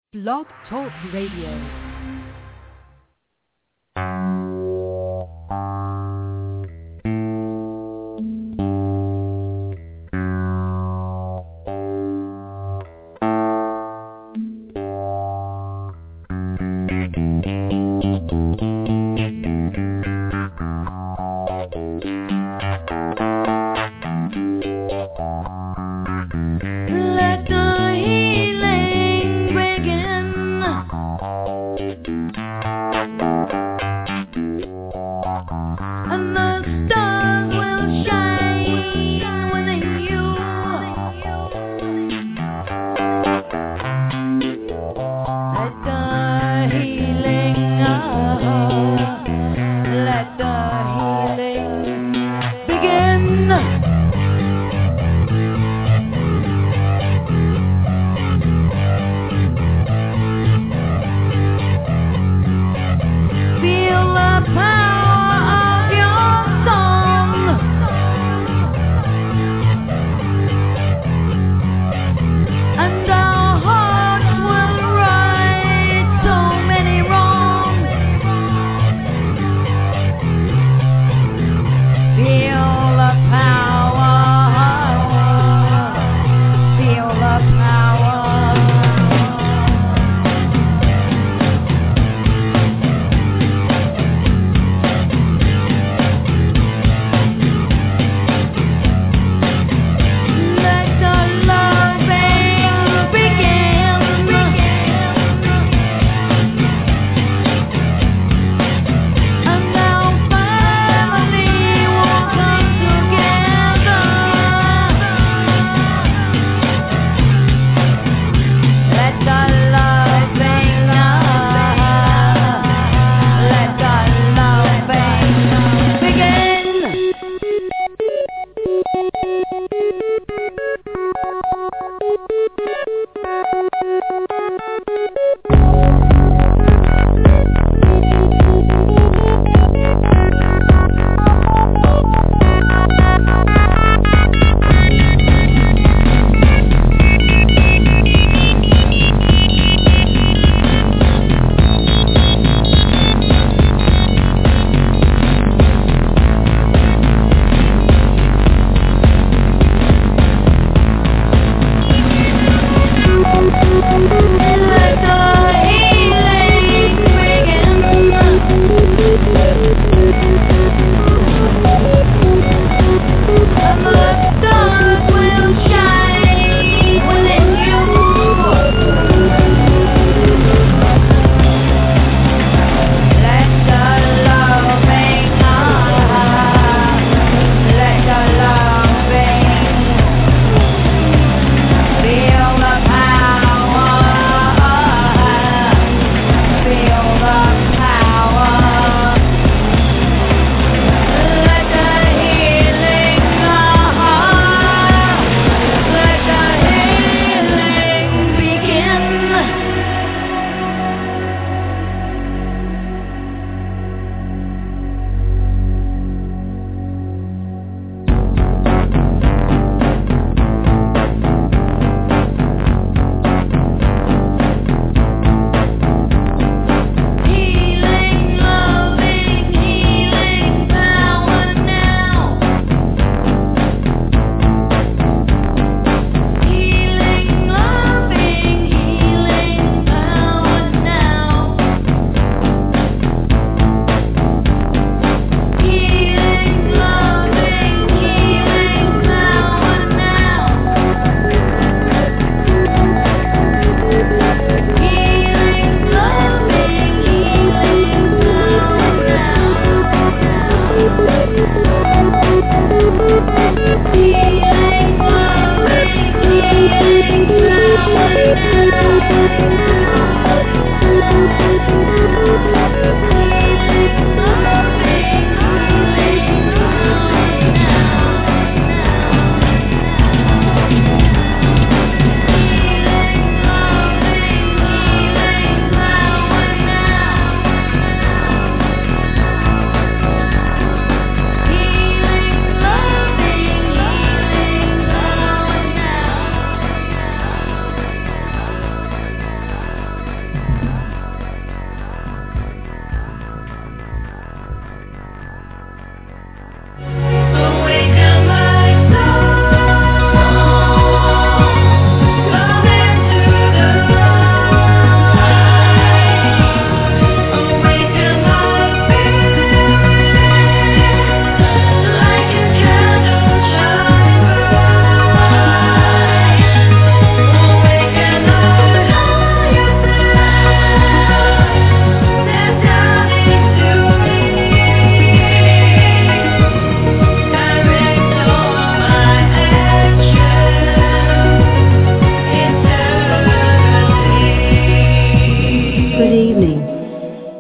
Blog Talk Radio.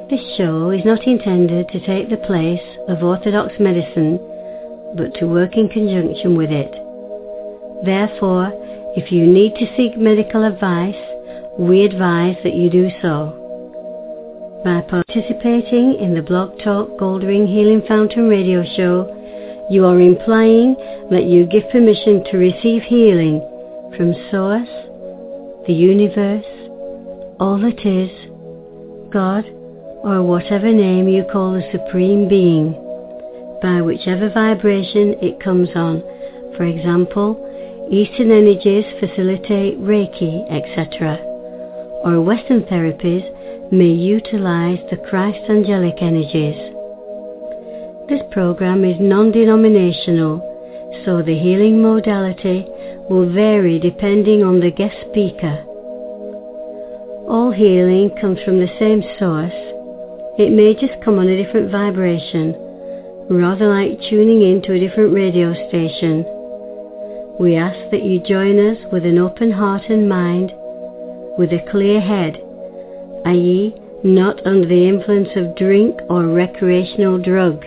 This show is not intended to take the place of orthodox medicine, but to work in conjunction with it. Therefore, if you need to seek medical advice, we advise that you do so. By participating in the Blog Talk Goldring Healing Fountain radio show, you are implying that you give permission to receive healing from Source, the universe, all that is, God, or whatever name you call the Supreme Being, by whichever vibration it comes on. For example, Eastern energies facilitate Reiki, etc., or Western therapies may utilize the Christ angelic energies. This program is non-denominational, so the healing modality will vary depending on the guest speaker. All healing comes from the same source. It may just come on a different vibration, rather like tuning into a different radio station. We ask that you join us with an open heart and mind, with a clear head, i.e., not under the influence of drink or recreational drugs.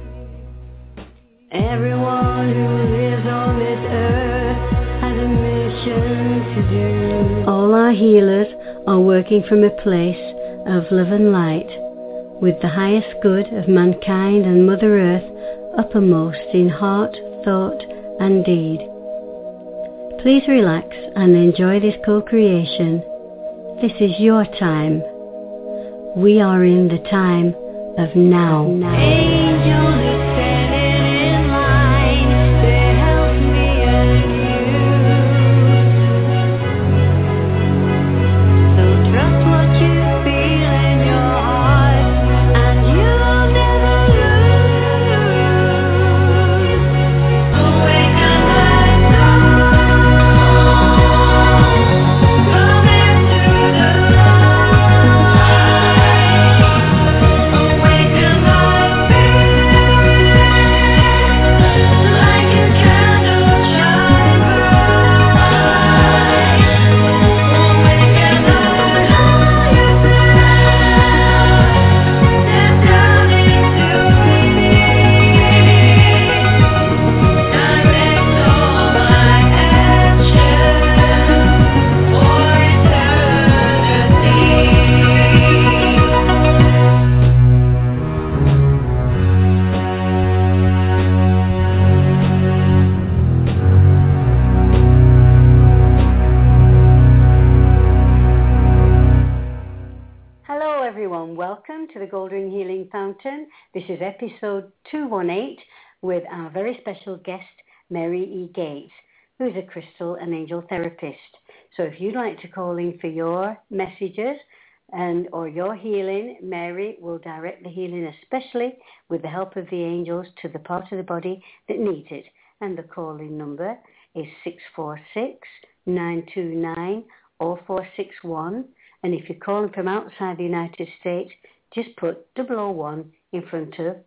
Everyone who lives on this earth has a mission to do. All our healers are working from a place of love and light, with the highest good of mankind and Mother Earth uppermost in heart, thought, and deed. Please relax and enjoy this co-creation. This is your time. We are in the time of now. Angels are standing in line to help me and you. So trust what you feel in your heart, and you'll never lose. Awaken my soul, come into the awaken my spirit, like a candle shine bright. Awaken the higher self, step down into me. Direct all my actions for eternity. Hello everyone, welcome to the Goldring Healing Fountain. This is episode 218 with our very special guest, Mary E. Gates, who is a crystal and angel therapist. So if you'd like to call in for your messages and or your healing, Mary will direct the healing, especially with the help of the angels, to the part of the body that needs it. And the call-in number is 646-929-0461. And if you're calling from outside the United States, just put 001 in front of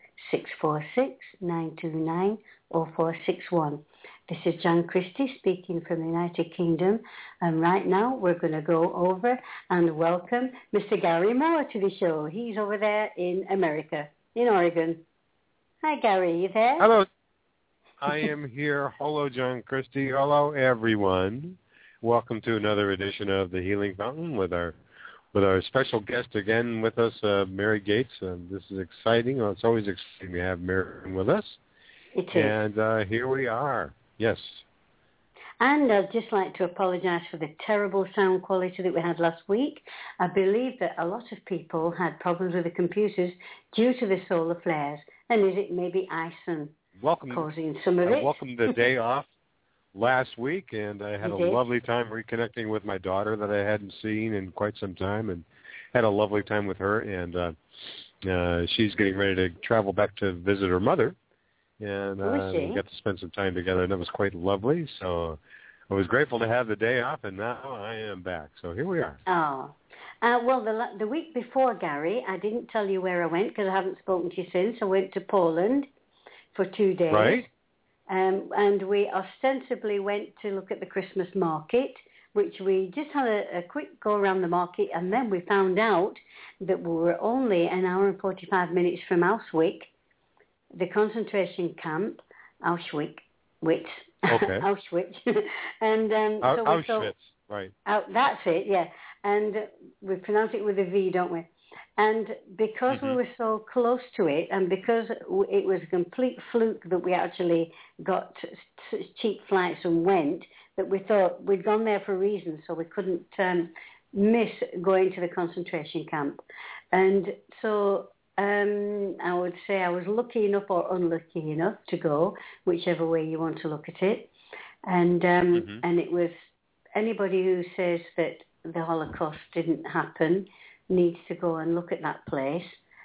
646-929-0461. This is Jan Christie speaking from the United Kingdom. And right now we're going to go over and welcome Mr. Gary Moore to the show. He's over there in America, in Oregon. Hi, Gary. You there? Hello. I am here. Hello, John Christie. Hello, everyone. Welcome to another edition of the Healing Fountain with our special guest again with us, Mary Gates. This is exciting. Well, it's always exciting to have Mary with us. It is. And here we are. Yes. And I'd just like to apologise for the terrible sound quality that we had last week. I believe that a lot of people had problems with the computers due to the solar flares. And is it maybe ice and causing some of it? Welcome the day off last week, and I had a lovely time reconnecting with my daughter that I hadn't seen in quite some time, and had a lovely time with her. And she's getting ready to travel back to visit her mother, and we got to spend some time together, and it was quite lovely. So I was grateful to have the day off, and now I am back. So here we are. Oh. Well, the week before, Gary, I didn't tell you where I went because I haven't spoken to you since. I went to Poland for 2 days. Right. And we ostensibly went to look at the Christmas market which we just had a quick go around the market, and then we found out that we were only an hour and 45 minutes from Auschwitz, the concentration camp, Auschwitz. Okay. Auschwitz. And so we Auschwitz, right. That's it, yeah. And we pronounce it with a V, don't we? And because we were so close to it, and because it was a complete fluke that we actually got cheap flights and went, that we thought we'd gone there for a reason, so we couldn't miss going to the concentration camp. And so I would say I was lucky enough or unlucky enough to go, whichever way you want to look at it. And and it was anybody who says that the Holocaust didn't happen needs to go and look at that place.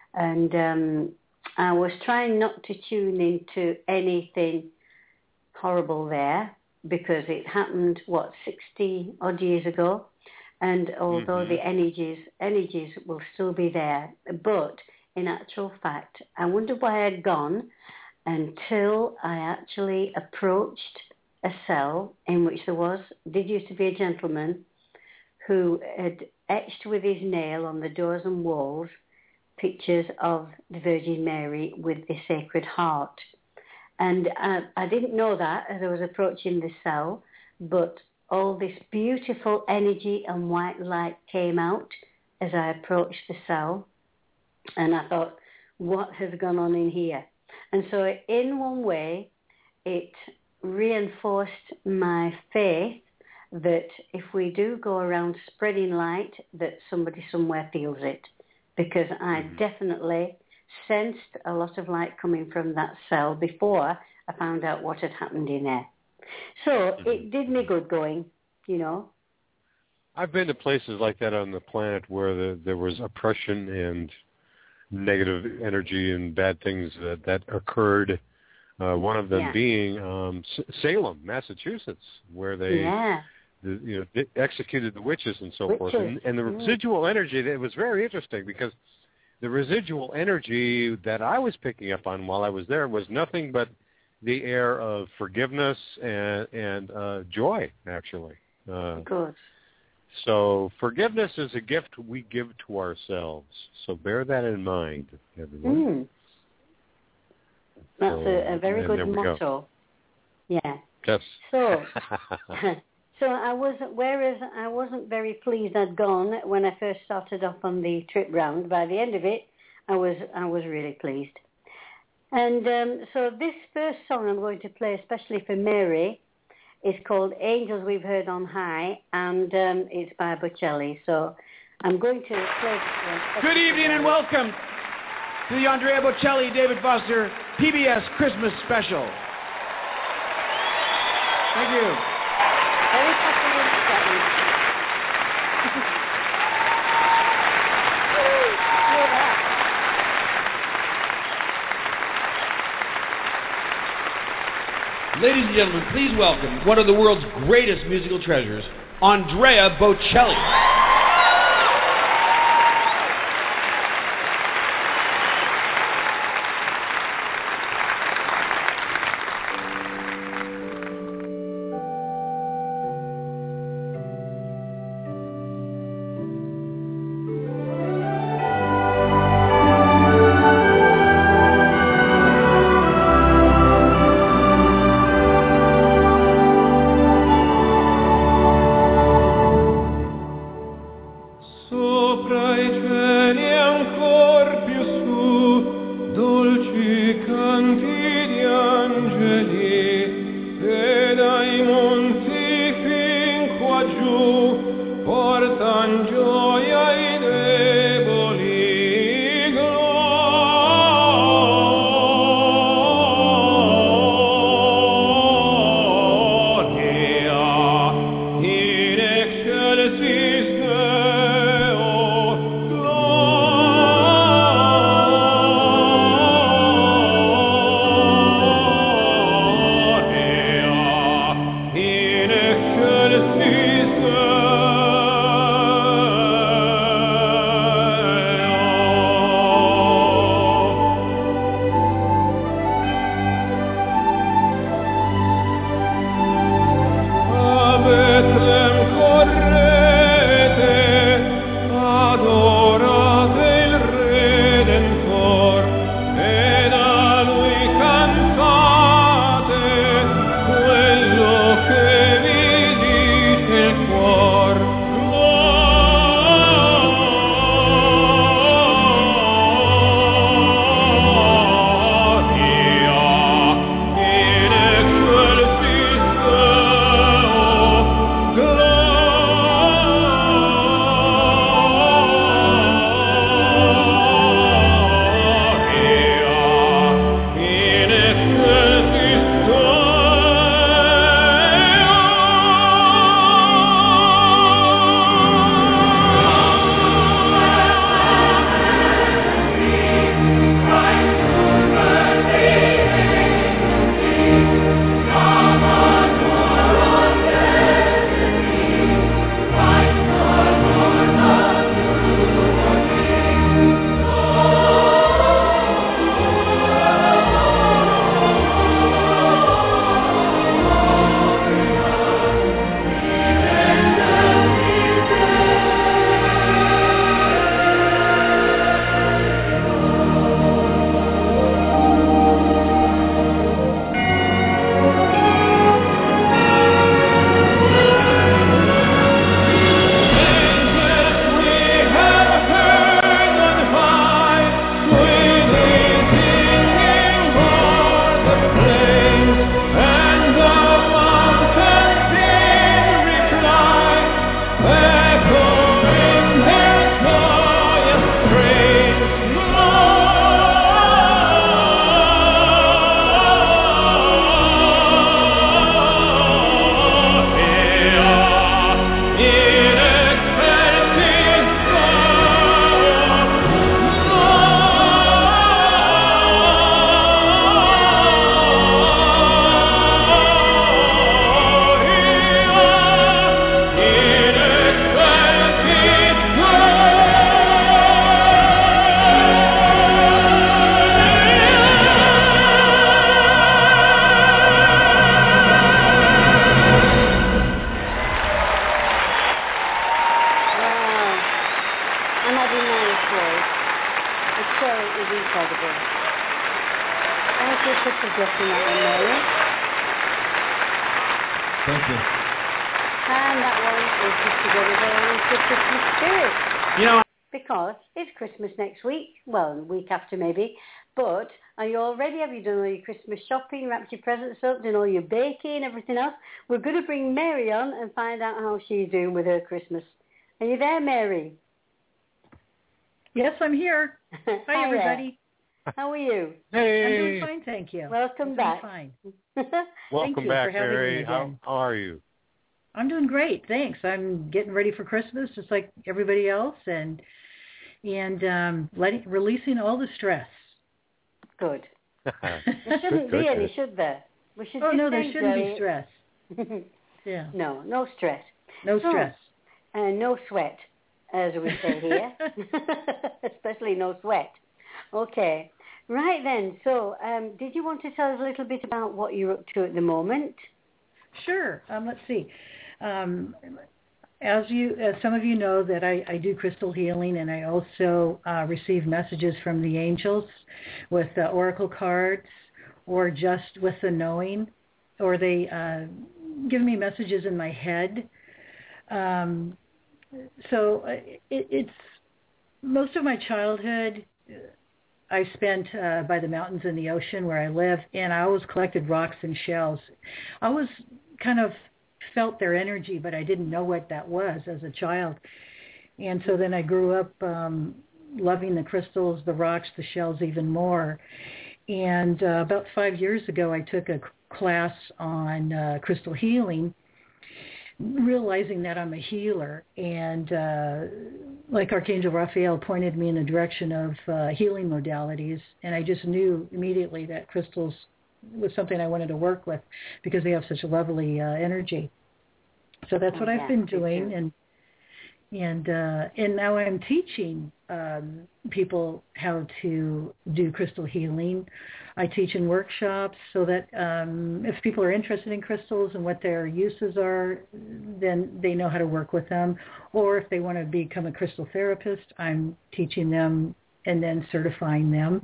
And I was trying not to tune into anything horrible there because it happened, 60 odd years ago. And although the energies will still be there, but in actual fact, I wonder why I'd gone until I actually approached a cell in which did used to be a gentleman who had etched with his nail on the doors and walls pictures of the Virgin Mary with the Sacred Heart. And I didn't know that as I was approaching the cell, but all this beautiful energy and white light came out as I approached the cell. And I thought, what has gone on in here? And so in one way, it reinforced my faith that if we do go around spreading light, that somebody somewhere feels it. Because I definitely sensed a lot of light coming from that cell before I found out what had happened in there. So it did me good going, you know. I've been to places like that on the planet where there was oppression and negative energy and bad things that occurred. One of them being Salem, Massachusetts, where they executed the witches and so forth. And the residual energy, it was very interesting because the residual energy that I was picking up on while I was there was nothing but the air of forgiveness and joy, actually. Good. So forgiveness is a gift we give to ourselves. So bear that in mind, everyone. That's a very good motto. Go. Yeah. Yes. So, whereas I wasn't very pleased I'd gone when I first started off on the trip round, by the end of it, I was really pleased. And so this first song I'm going to play, especially for Mary, is called Angels We've Heard on High, and it's by Bocelli. So I'm going to play... Good evening and welcome to the Andrea Bocelli, David Foster PBS Christmas Special. Thank you. Very popular. Ladies and gentlemen, please welcome one of the world's greatest musical treasures, Andrea Bocelli. I'm adding my applause. The show is incredible. Thank you for suggesting that one, Mary. Thank you. And that one is just to go with all into Christmas spirit. You know, Because it's Christmas next week. Well, week after maybe. But are you all ready? Have you done all your Christmas shopping, wrapped your presents up, done all your baking, everything else? We're going to bring Mary on and find out how she's doing with her Christmas. Are you there, Mary? Yes, I'm here. Hi, everybody. How are you? Hey. I'm doing fine, thank you. Welcome back. Fine. Welcome you back, for having Mary. me again. How are you? I'm doing great, thanks. I'm getting ready for Christmas just like everybody else and releasing all the stress. Good. There shouldn't be any, should there? We should no, there shouldn't be stress. Yeah. No stress. No stress. And no sweat, as we say here. Especially no sweat. Okay. Right then. So, did you want to tell us a little bit about what you're up to at the moment? Sure. Let's see. As some of you know, that I do crystal healing, and I also receive messages from the angels with oracle cards, or just with the knowing, or they give me messages in my head. So it's most of my childhood I spent by the mountains and the ocean where I live, and I always collected rocks and shells. I always kind of felt their energy, but I didn't know what that was as a child. And so then I grew up loving the crystals, the rocks, the shells even more. And about 5 years ago, I took a class on crystal healing, realizing that I'm a healer. And like Archangel Raphael pointed me in the direction of healing modalities, and I just knew immediately that crystals was something I wanted to work with because they have such a lovely energy. So that's what I've been doing, and now I'm teaching people how to do crystal healing. I teach in workshops so that if people are interested in crystals and what their uses are, then they know how to work with them. Or if they want to become a crystal therapist, I'm teaching them and then certifying them.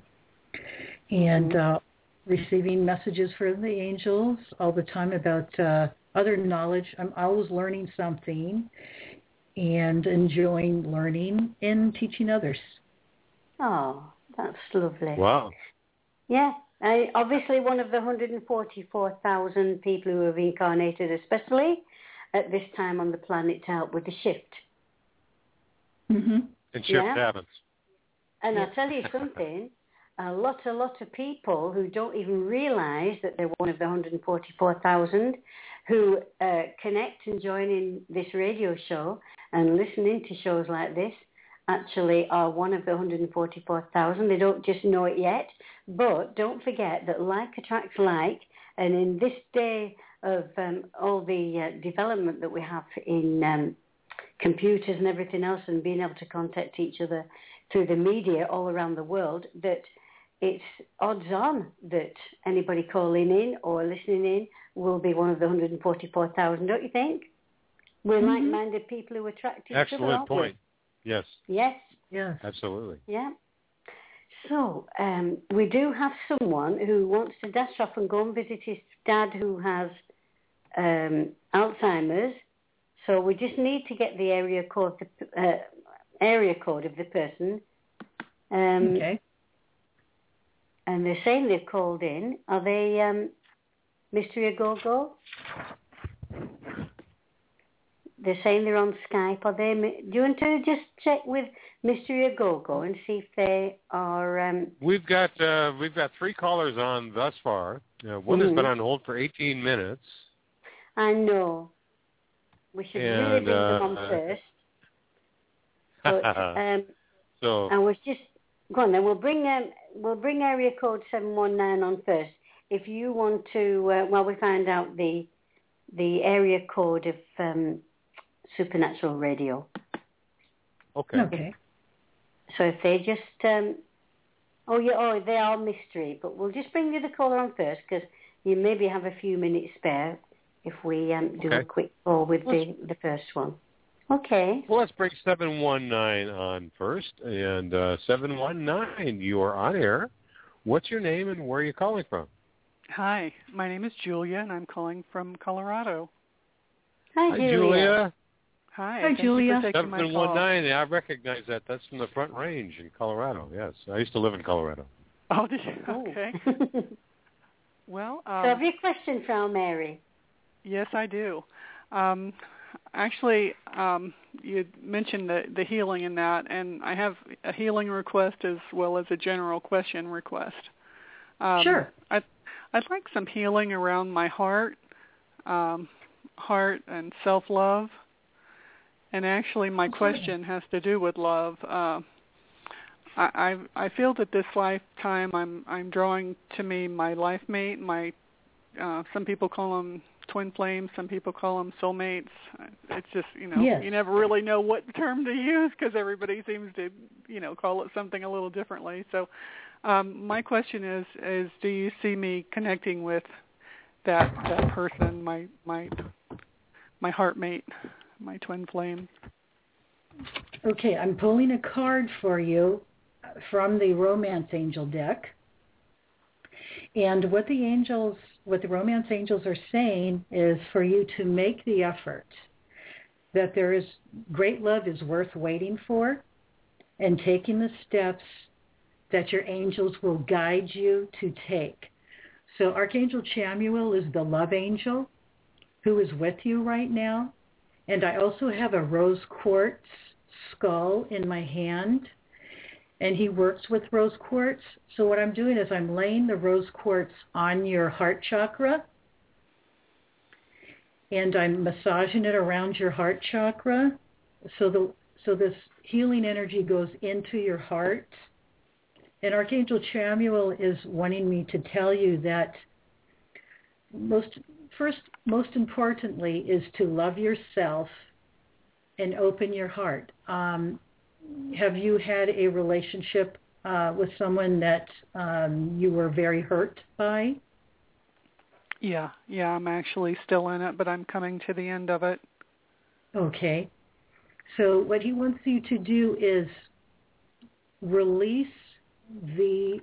And receiving messages from the angels all the time about other knowledge. I'm always learning something and enjoying learning and teaching others. Oh, that's lovely. Wow. Yeah. Obviously one of the 144,000 people who have incarnated, especially at this time on the planet, to help with the shift. Mm-hmm. And shift happens. And I'll tell you something. A lot of people who don't even realize that they're one of the 144,000 who connect and join in this radio show and listen into shows like this actually are one of the 144,000. They don't just know it yet, but don't forget that like attracts like, and in this day of all the development that we have in computers and everything else and being able to contact each other through the media all around the world, that it's odds on that anybody calling in or listening in will be one of the 144,000, don't you think? We're like-minded people who attract each other. Excellent point. Yes. Yes. Yes. Absolutely. Yeah. So we do have someone who wants to dash off and go and visit his dad who has Alzheimer's. So we just need to get the area code of the person. Okay. And they're saying they've called in. Are they Mystery Go-Go? They're saying they're on Skype. Are they? Do you want to just check with Mystery Go-Go and see if they are? We've got 3 callers on thus far. One has been on hold for 18 minutes. I know. We should really bring them on first. But so I was just go on then. We'll bring area code 719 on first. If you want to, while we find out the area code of Supernatural Radio. Okay. So if they just, they are mystery, but we'll just bring the other caller on first because you maybe have a few minutes spare if we do a quick call with the first one. Okay. Well, let's bring 719 on first. And 719, you are on air. What's your name and where are you calling from? Hi, my name is Julia, and I'm calling from Colorado. Hi, Julia. Hi, Julia. Thank you for taking my call. 719, I recognize that. That's from the Front Range in Colorado, yes. I used to live in Colorado. Oh, did you? Okay. Well, so have you a question for Mary? Yes, I do. Actually, you mentioned the healing in that, and I have a healing request as well as a general question request. Sure. I'd like some healing around my heart and self-love. And actually, my question has to do with love. I feel that this lifetime I'm drawing to me my life mate. Some people call them twin flames. Some people call them soulmates. It's just Yes. You never really know what term to use because everybody seems to call it something a little differently. So my question is do you see me connecting with that person, my heart mate, my twin flame? Okay, I'm pulling a card for you from the Romance Angel deck. And what the Romance Angels are saying is for you to make the effort, that there is great love is worth waiting for, and taking the steps that your angels will guide you to take. So Archangel Chamuel is the love angel who is with you right now. And I also have a rose quartz skull in my hand, and he works with rose quartz. So what I'm doing is I'm laying the rose quartz on your heart chakra, and I'm massaging it around your heart chakra. So this healing energy goes into your heart. And Archangel Chamuel is wanting me to tell you that most importantly is to love yourself and open your heart. Have you had a relationship with someone that you were very hurt by? Yeah, I'm actually still in it, but I'm coming to the end of it. Okay. So what he wants you to do is release the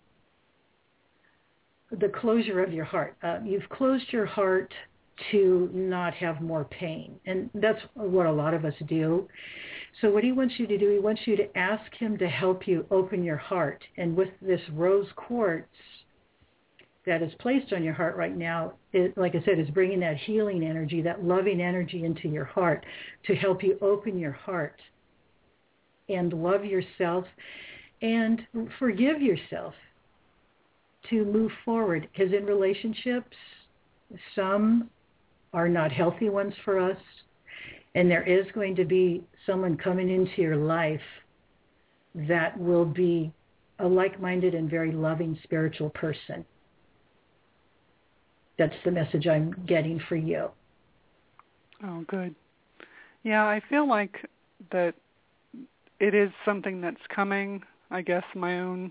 closure of your heart. You've closed your heart to not have more pain, and that's what a lot of us do. So what he wants you to do, he wants you to ask him to help you open your heart. And with this rose quartz that is placed on your heart right now, it, like I said, is bringing that healing energy, that loving energy into your heart to help you open your heart and love yourself and forgive yourself to move forward. Because in relationships, some are not healthy ones for us, and there is going to be someone coming into your life that will be a like-minded and very loving spiritual person. That's the message I'm getting for you. Oh, good. Yeah, I feel like that it is something that's coming. I guess my own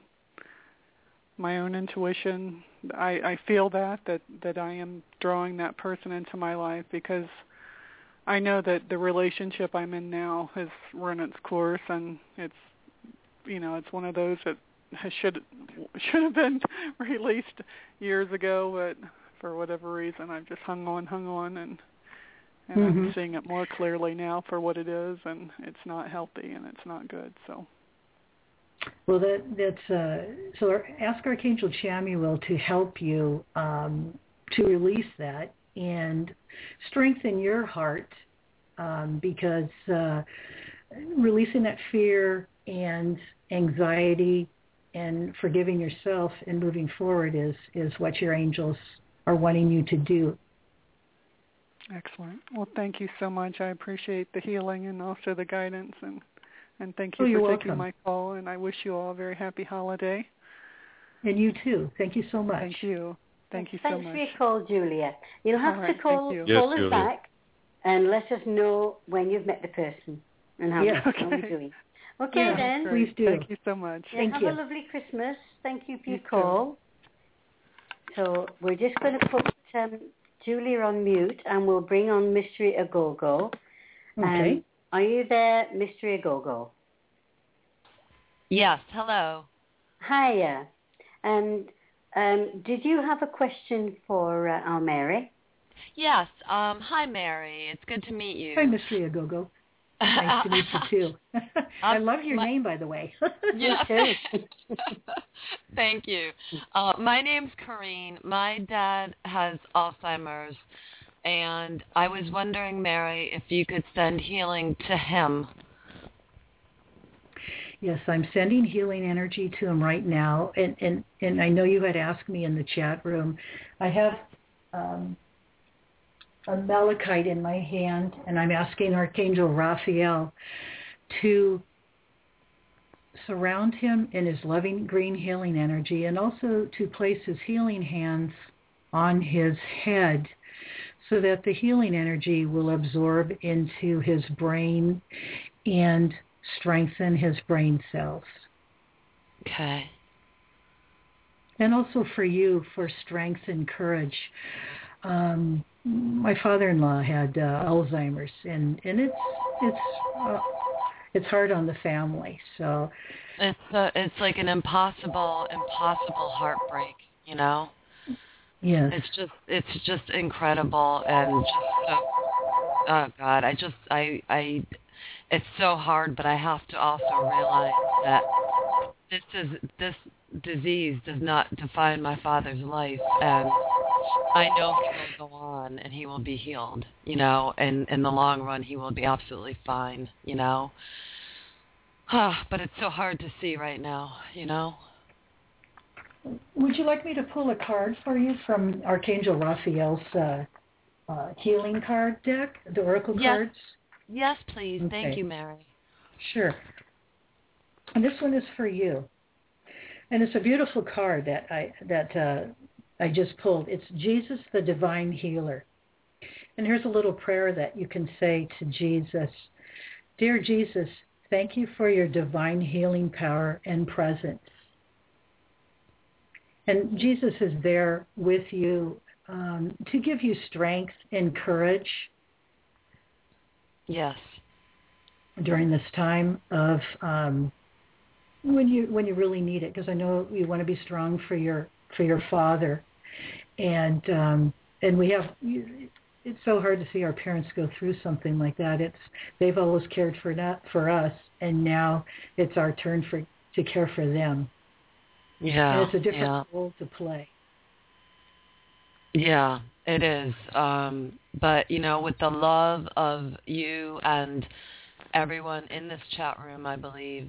intuition. I feel that I am drawing that person into my life because I know that the relationship I'm in now has run its course, and it's one of those that should have been released years ago, but for whatever reason I've just hung on, and I'm seeing it more clearly now for what it is, and it's not healthy and it's not good. So. Well, so ask Archangel Chamuel to help you to release that and strengthen your heart, because releasing that fear and anxiety and forgiving yourself and moving forward is what your angels are wanting you to do. Excellent. Well, thank you so much. I appreciate the healing and also the guidance, and thank you you're for taking welcome. my call, and I wish you all a very happy holiday. And you too. Thank you so much. Thank you. Thank you so much. Thanks for your call, Julia. You'll have to call Yes, us back and let us know when you've met the person and how we're doing. Okay, then. Please do. Thank you so much. Have a lovely Christmas. Thank you for your call. So we're just going to put Julia on mute, and we'll bring on Mystery Agogo. Okay. Are you there, Mystery Agogo? Yes, hello. Hiya. And did you have a question for our Mary? Yes. Hi, Mary. It's good to meet you. Hi, Mystery Agogo. Nice to meet you, too. I love your name, by the way. Yeah. Thank you. My name's Corrine. My dad has Alzheimer's, and I was wondering, Mary, if you could send healing to him. Yes, I'm sending healing energy to him right now. And I know you had asked me in the chat room. I have a malachite in my hand, and I'm asking Archangel Raphael to surround him in his loving green healing energy, and also to place his healing hands on his head so that the healing energy will absorb into his brain and strengthen his brain cells. Okay. And also for you, for strength and courage. My father-in-law had Alzheimer's, and it's hard on the family. So it's like an impossible heartbreak, you know. Yes. It's just incredible, and just so, oh God, it's so hard, but I have to also realize that this disease does not define my father's life, and I know he will go on and he will be healed, you know, and in the long run he will be absolutely fine, you know. But it's so hard to see right now, you know. Would you like me to pull a card for you from Archangel Raphael's healing card deck, the Oracle cards? Yes, please. Okay. Thank you, Mary. Sure. And this one is for you. And it's a beautiful card that I just pulled. It's Jesus, the Divine Healer. And here's a little prayer that you can say to Jesus. Dear Jesus, thank you for your divine healing power and presence. And Jesus is there with you to give you strength and courage. Yes. During this time of when you really need it, because I know you want to be strong for your father, and we have. It's so hard to see our parents go through something like that. They've always cared for us, and now it's our turn to care for them. Yeah, and it's a different role to play. Yeah, it is. But, you know, with the love of you and everyone in this chat room, I believe,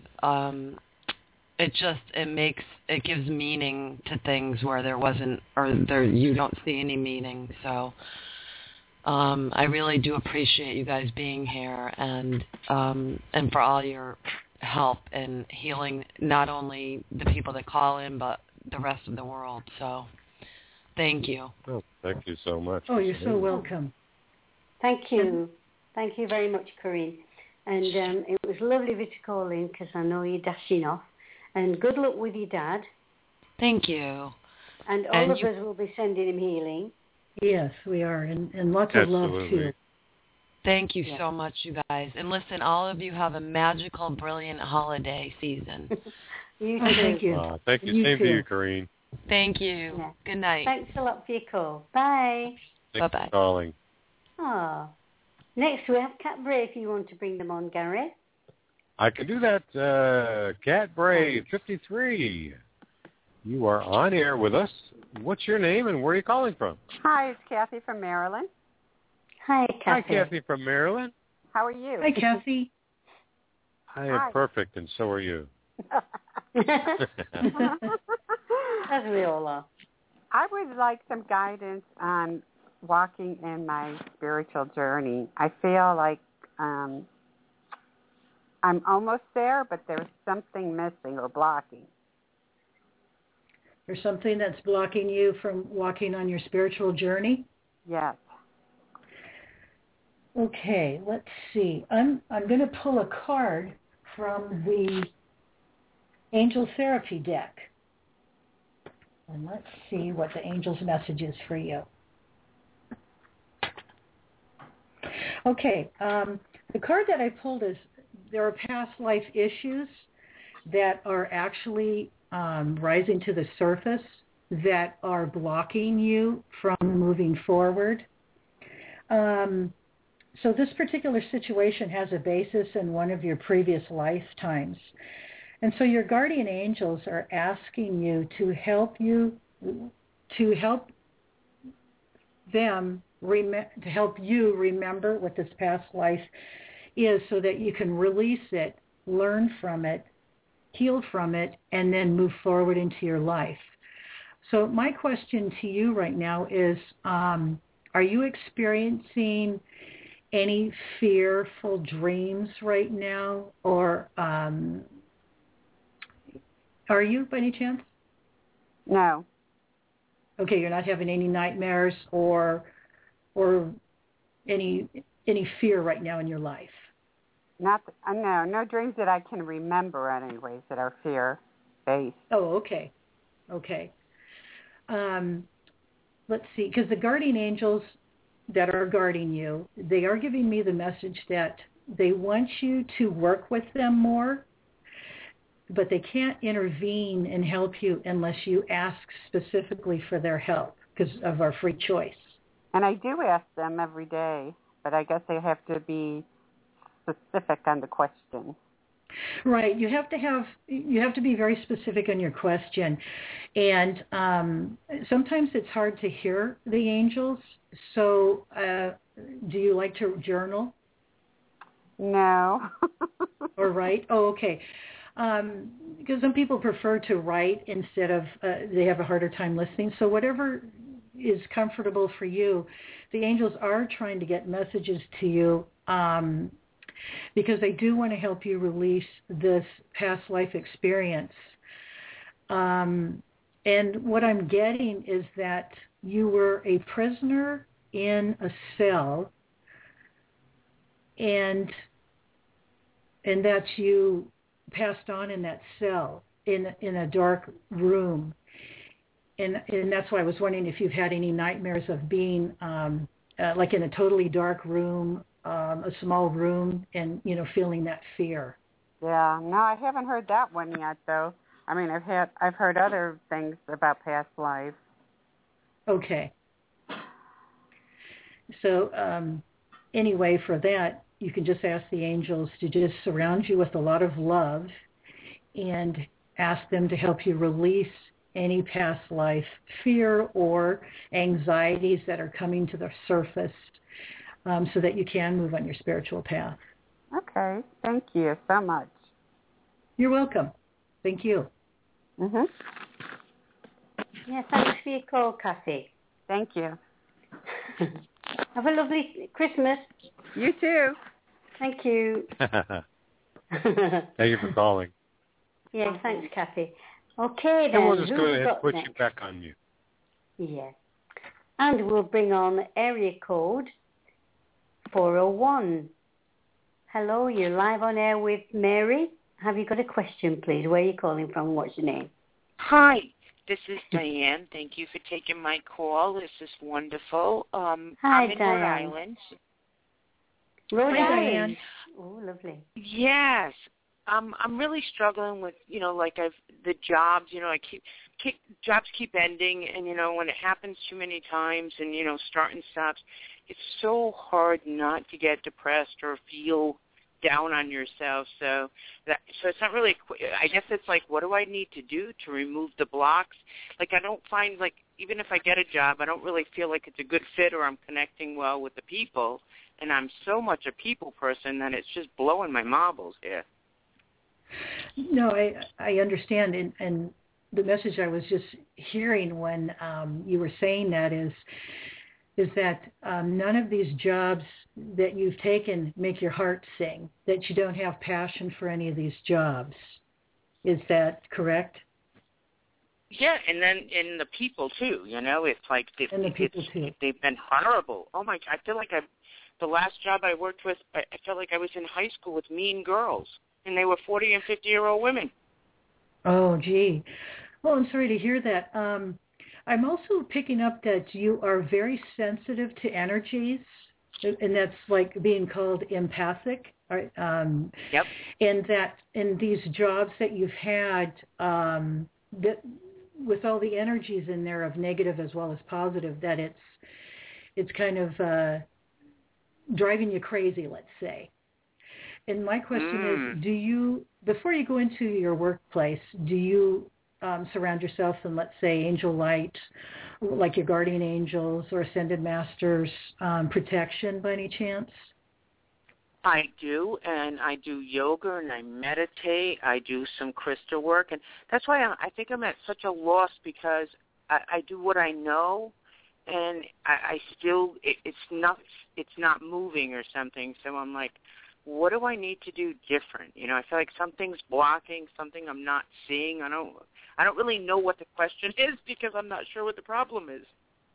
it gives meaning to things where there wasn't, or there you don't see any meaning. So I really do appreciate you guys being here and for all your help in healing not only the people that call in, but the rest of the world. So thank you. Oh, thank you so much. Oh, you're so welcome. Thank you. Thank you very much, Corrine. And it was lovely of you to call in because I know you're dashing off. And good luck with your dad. Thank you. And all of us will be sending him healing. Yes, we are. And lots of love, too. Thank you so much, you guys. And listen, all of you have a magical, brilliant holiday season. You too. Thank you. Thank you. Same to you, Corrine. Thank you. Yeah. Good night. Thanks a lot for your call. Bye. Thanks for calling. Oh. Next, we have Cat Bray if you want to bring them on, Gary. I can do that. Cat Bray, 53. You are on air with us. What's your name and where are you calling from? Hi, it's Kathy from Maryland. Hi, Kathy. Hi, Kathy from Maryland. How are you? Hi, Kathy. I am perfect, and so are you. As we all are. I would like some guidance on walking in my spiritual journey. I feel like I'm almost there, but there's something missing or blocking. There's something that's blocking you from walking on your spiritual journey? Yes. Okay, let's see. I'm going to pull a card from the Angel Therapy deck. And let's see what the angel's message is for you. Okay, The card that I pulled is there are past life issues that are actually rising to the surface that are blocking you from moving forward. So this particular situation has a basis in one of your previous lifetimes. And so your guardian angels are asking you to help you remember what this past life is so that you can release it, learn from it, heal from it, and then move forward into your life. So my question to you right now is, are you experiencing any fearful dreams right now? Or are you, by any chance? No. Okay, you're not having any nightmares or any fear right now in your life? No dreams that I can remember anyways that are fear-based. Oh, okay. Let's see, because the guardian angels that are guarding you, they are giving me the message that they want you to work with them more, but they can't intervene and help you unless you ask specifically for their help because of our free choice. And I do ask them every day, but I guess they have to be specific on the question. Right. You have to be very specific on your question. And sometimes it's hard to hear the angels. So do you like to journal? No. Or write? Oh, okay. Because some people prefer to write instead of, they have a harder time listening. So whatever is comfortable for you, the angels are trying to get messages to you because they do want to help you release this past life experience. And what I'm getting is that you were a prisoner in a cell and that you passed on in that cell in a dark room. And that's why I was wondering if you've had any nightmares of being like in a totally dark room, a small room, and, feeling that fear. Yeah, no, I haven't heard that one yet, though. I mean, I've heard other things about past life. Okay. So anyway, for that, you can just ask the angels to just surround you with a lot of love and ask them to help you release any past life fear or anxieties that are coming to the surface so that you can move on your spiritual path. Okay. Thank you so much. You're welcome. Thank you. Yeah, thanks for your call, Kathy. Thank you. Have a lovely Christmas. You too. Thank you. Thank you for calling. Yeah, thanks, Kathy. Okay, then. And we'll just go ahead and put you back on mute. Yeah. And we'll bring on area code 401. Hello, you're live on air with Mary. Have you got a question, please? Where are you calling from? What's your name? Hi, this is Diane. Thank you for taking my call. This is wonderful. Hi, I'm in Diane. Rhode Island. Rhode Hi, Island. Diane. Oh, lovely. Yes. I'm really struggling with, the jobs, jobs keep ending, and, when it happens too many times and, start and stops, it's so hard not to get depressed or feel down on yourself. So it's not really, I guess it's like, what do I need to do to remove the blocks? Like, I don't find, like, even if I get a job, I don't really feel like it's a good fit or I'm connecting well with the people. And I'm so much a people person that it's just blowing my marbles here. No, I understand. And the message I was just hearing when you were saying that is that none of these jobs that you've taken make your heart sing, that you don't have passion for any of these jobs. Is that correct? Yeah, and then in the people, too, it's like they've been horrible. Oh, my, I feel like the last job I worked with, I felt like I was in high school with mean girls, and they were 40 and 50-year-old women. Oh, gee. Well, I'm sorry to hear that. I'm also picking up that you are very sensitive to energies. and that's like being called empathic. Right? Yep. And that in these jobs that you've had, that with all the energies in there of negative as well as positive, that it's kind of driving you crazy, let's say. And my question is, do you, before you go into your workplace, do you surround yourself in, let's say, angel light, like your guardian angels or ascended masters, protection by any chance? I do, and I do yoga, and I meditate. I do some crystal work, and that's why I think I'm at such a loss, because I do what I know, and I still it's not moving or something. So I'm like, what do I need to do different? You know, I feel like something's blocking, something I'm not seeing. I don't really know what the question is, because I'm not sure what the problem is.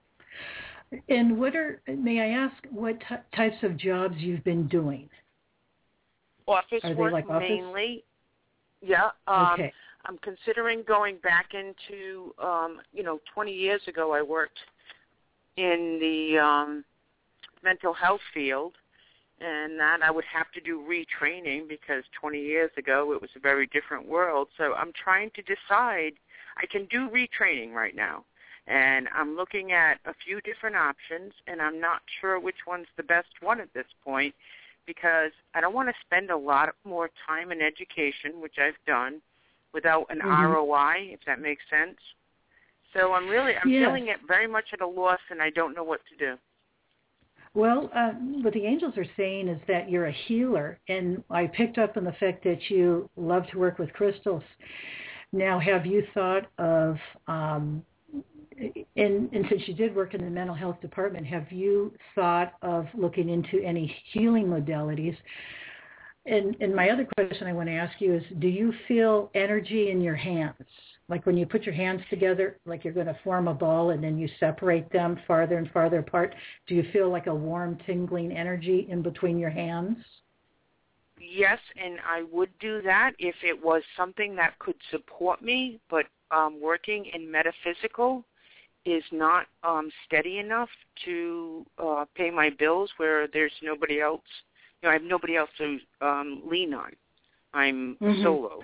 And may I ask, what types of jobs you've been doing? Office work, like office? mainly. Yeah. Okay. I'm considering going back into, 20 years ago I worked in the mental health field, and that I would have to do retraining, because 20 years ago it was a very different world. So I'm trying to decide. I can do retraining right now, and I'm looking at a few different options, and I'm not sure which one's the best one at this point, because I don't want to spend a lot more time in education, which I've done, without an ROI, if that makes sense. So I'm feeling it very much at a loss, and I don't know what to do. Well, what the angels are saying is that you're a healer, and I picked up on the fact that you love to work with crystals. Now, have you thought of, and since you did work in the mental health department, have you thought of looking into any healing modalities? And my other question I want to ask you is, do you feel energy in your hands? Like when you put your hands together, like you're going to form a ball and then you separate them farther and farther apart, do you feel like a warm, tingling energy in between your hands? Yes, and I would do that if it was something that could support me, but working in metaphysical is not steady enough to pay my bills, where there's nobody else. I have nobody else to lean on. I'm solo.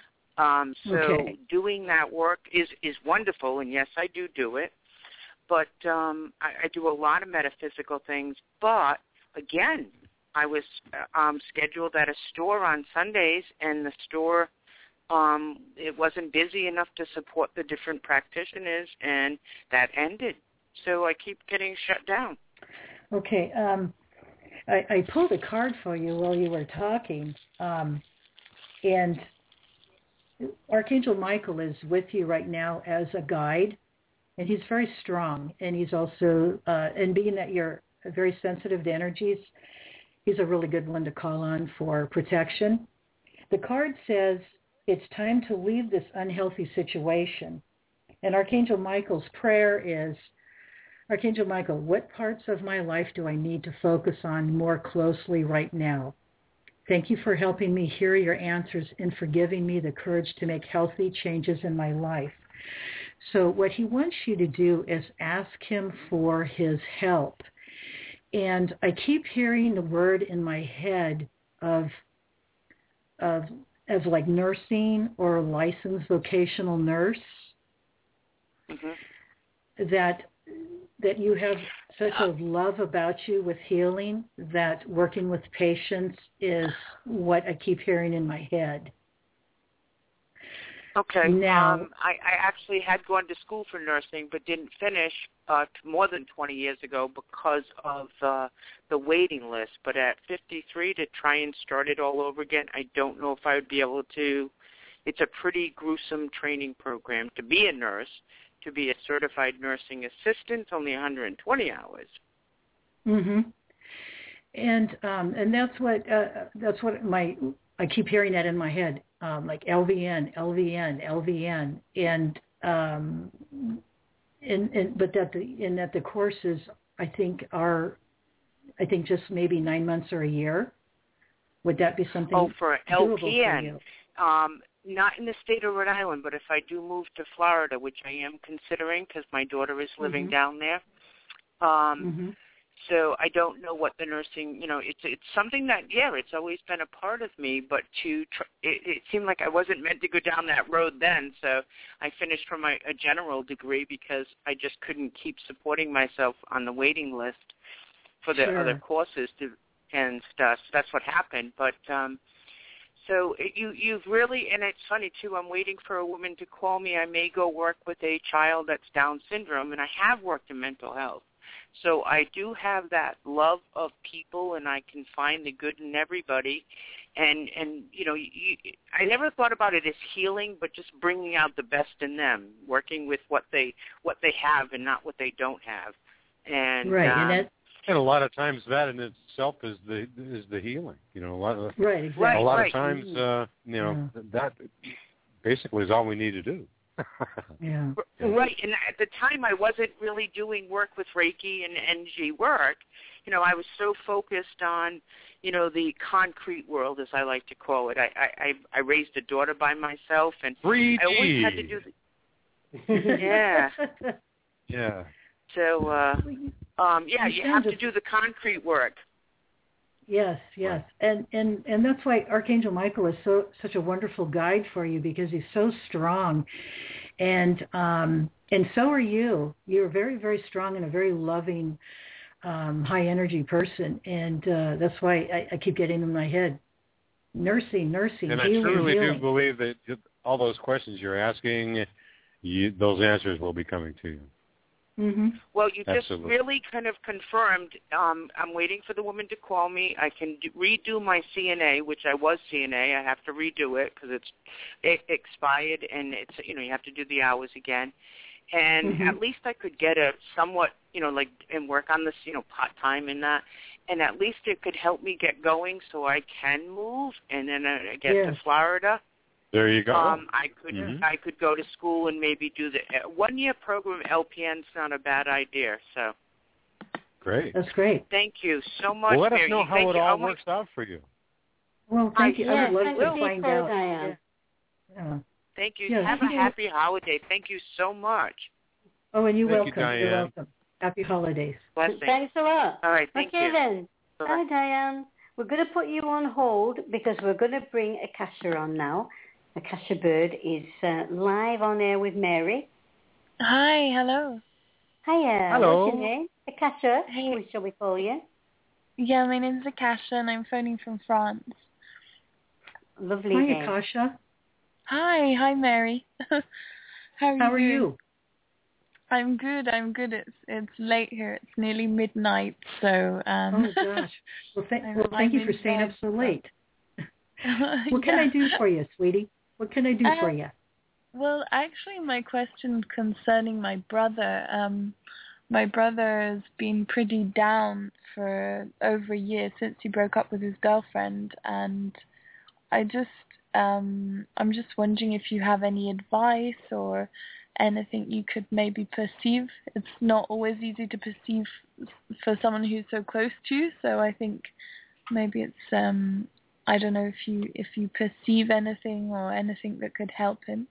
So doing that work is wonderful, and yes, I do it. But I do a lot of metaphysical things. But, again, I was scheduled at a store on Sundays, and the store, it wasn't busy enough to support the different practitioners, and that ended. So I keep getting shut down. Okay. I pulled a card for you while you were talking, and Archangel Michael is with you right now as a guide, and he's very strong, and he's also, and being that you're very sensitive to energies, he's a really good one to call on for protection. The card says, it's time to leave this unhealthy situation. And Archangel Michael's prayer is, Archangel Michael, what parts of my life do I need to focus on more closely right now? Thank you for helping me hear your answers and for giving me the courage to make healthy changes in my life. So what he wants you to do is ask him for his help. And I keep hearing the word in my head of like nursing or licensed vocational nurse. That you have such a love about you with healing that working with patients is what I keep hearing in my head. Okay. Now, I actually had gone to school for nursing but didn't finish more than 20 years ago because of the waiting list. But at 53, to try and start it all over again, I don't know if I would be able to. It's a pretty gruesome training program to be a nurse. To be a certified nursing assistant, only 120 hours. And that's what I keep hearing that in my head, like LVN, and but that the courses I think just maybe 9 months or a year. Would that be something? Oh, for doable LPN. For you? Not in the state of Rhode Island, but if I do move to Florida, which I am considering because my daughter is living down there, So I don't know what the nursing, it's something that, it's always been a part of me, but it seemed like I wasn't meant to go down that road then, so I finished for a general degree because I just couldn't keep supporting myself on the waiting list for the other courses and stuff. So that's what happened. But so you've really, and it's funny too, I'm waiting for a woman to call me. I may go work with a child that's Down syndrome, and I have worked in mental health. So I do have that love of people, and I can find the good in everybody. And I never thought about it as healing, but just bringing out the best in them, working with what they have and not what they don't have. And and a lot of times that in itself is the healing. A lot of times that basically is all we need to do. Yeah. Right, and at the time I wasn't really doing work with Reiki and NG work. I was so focused on, the concrete world, as I like to call it. I raised a daughter by myself, and 3D. I always had to do yeah. Yeah. So, you have to do the concrete work. Yes, and that's why Archangel Michael is such a wonderful guide for you, because he's so strong, and so are you. You're very, very strong and a very loving, high energy person, and that's why I keep getting in my head, nursing, and healing, I truly healing. do believe that all those questions you're asking, those answers will be coming to you. Mm-hmm. Well, you Absolutely. just really kind of confirmed. I'm waiting for the woman to call me. I can redo my CNA, which I was CNA. I have to redo it because it expired, and it's you have to do the hours again. And at least I could get a somewhat and work on this part time in that, and at least it could help me get going so I can move and then I get to Florida. There you go. I could go to school and maybe do the 1-year program. LPN's not a bad idea. So great. That's great. Thank you so much. Well, let us Mary. know how it all works out for you. Well, thank you. I would love to find out. Diane. Thank you. Have a happy holiday. Thank you so much. Oh, and you're welcome. Diane. You're welcome. Happy holidays. Blessings. Thanks a lot. All right. Thank you. Okay then. Bye-bye. Hi, Diane. We're going to put you on hold because we're going to bring Akasha on now. Akasha Bird is live on air with Mary. Hi, hello. Hiya. Hello. What's your name? Akasha, Hey. what shall we call you? Yeah, my name's Akasha and I'm phoning from France. Lovely Hi, name. Akasha. Hi Mary. How are you? I'm good. It's late here. It's nearly midnight, so Oh gosh. Well, thank you for staying up so late. What can I do for you, sweetie? What can I do for you? Well, actually, my question concerning my brother. My brother has been pretty down for over a year since he broke up with his girlfriend, and I'm just wondering if you have any advice or anything you could maybe perceive. It's not always easy to perceive for someone who's so close to you, so I think maybe it's I don't know if you perceive anything or anything that could help him.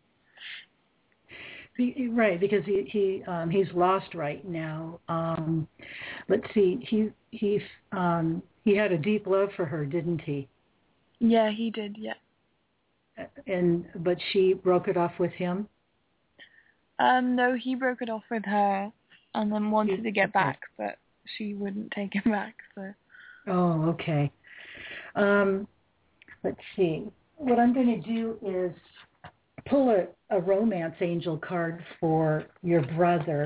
Right, because he's lost right now. Let's see, he had a deep love for her, didn't he? Yeah, he did. Yeah. But she broke it off with him. No, he broke it off with her, and then wanted to get back, but she wouldn't take him back. So. Oh, okay. Let's see. What I'm going to do is pull a romance angel card for your brother.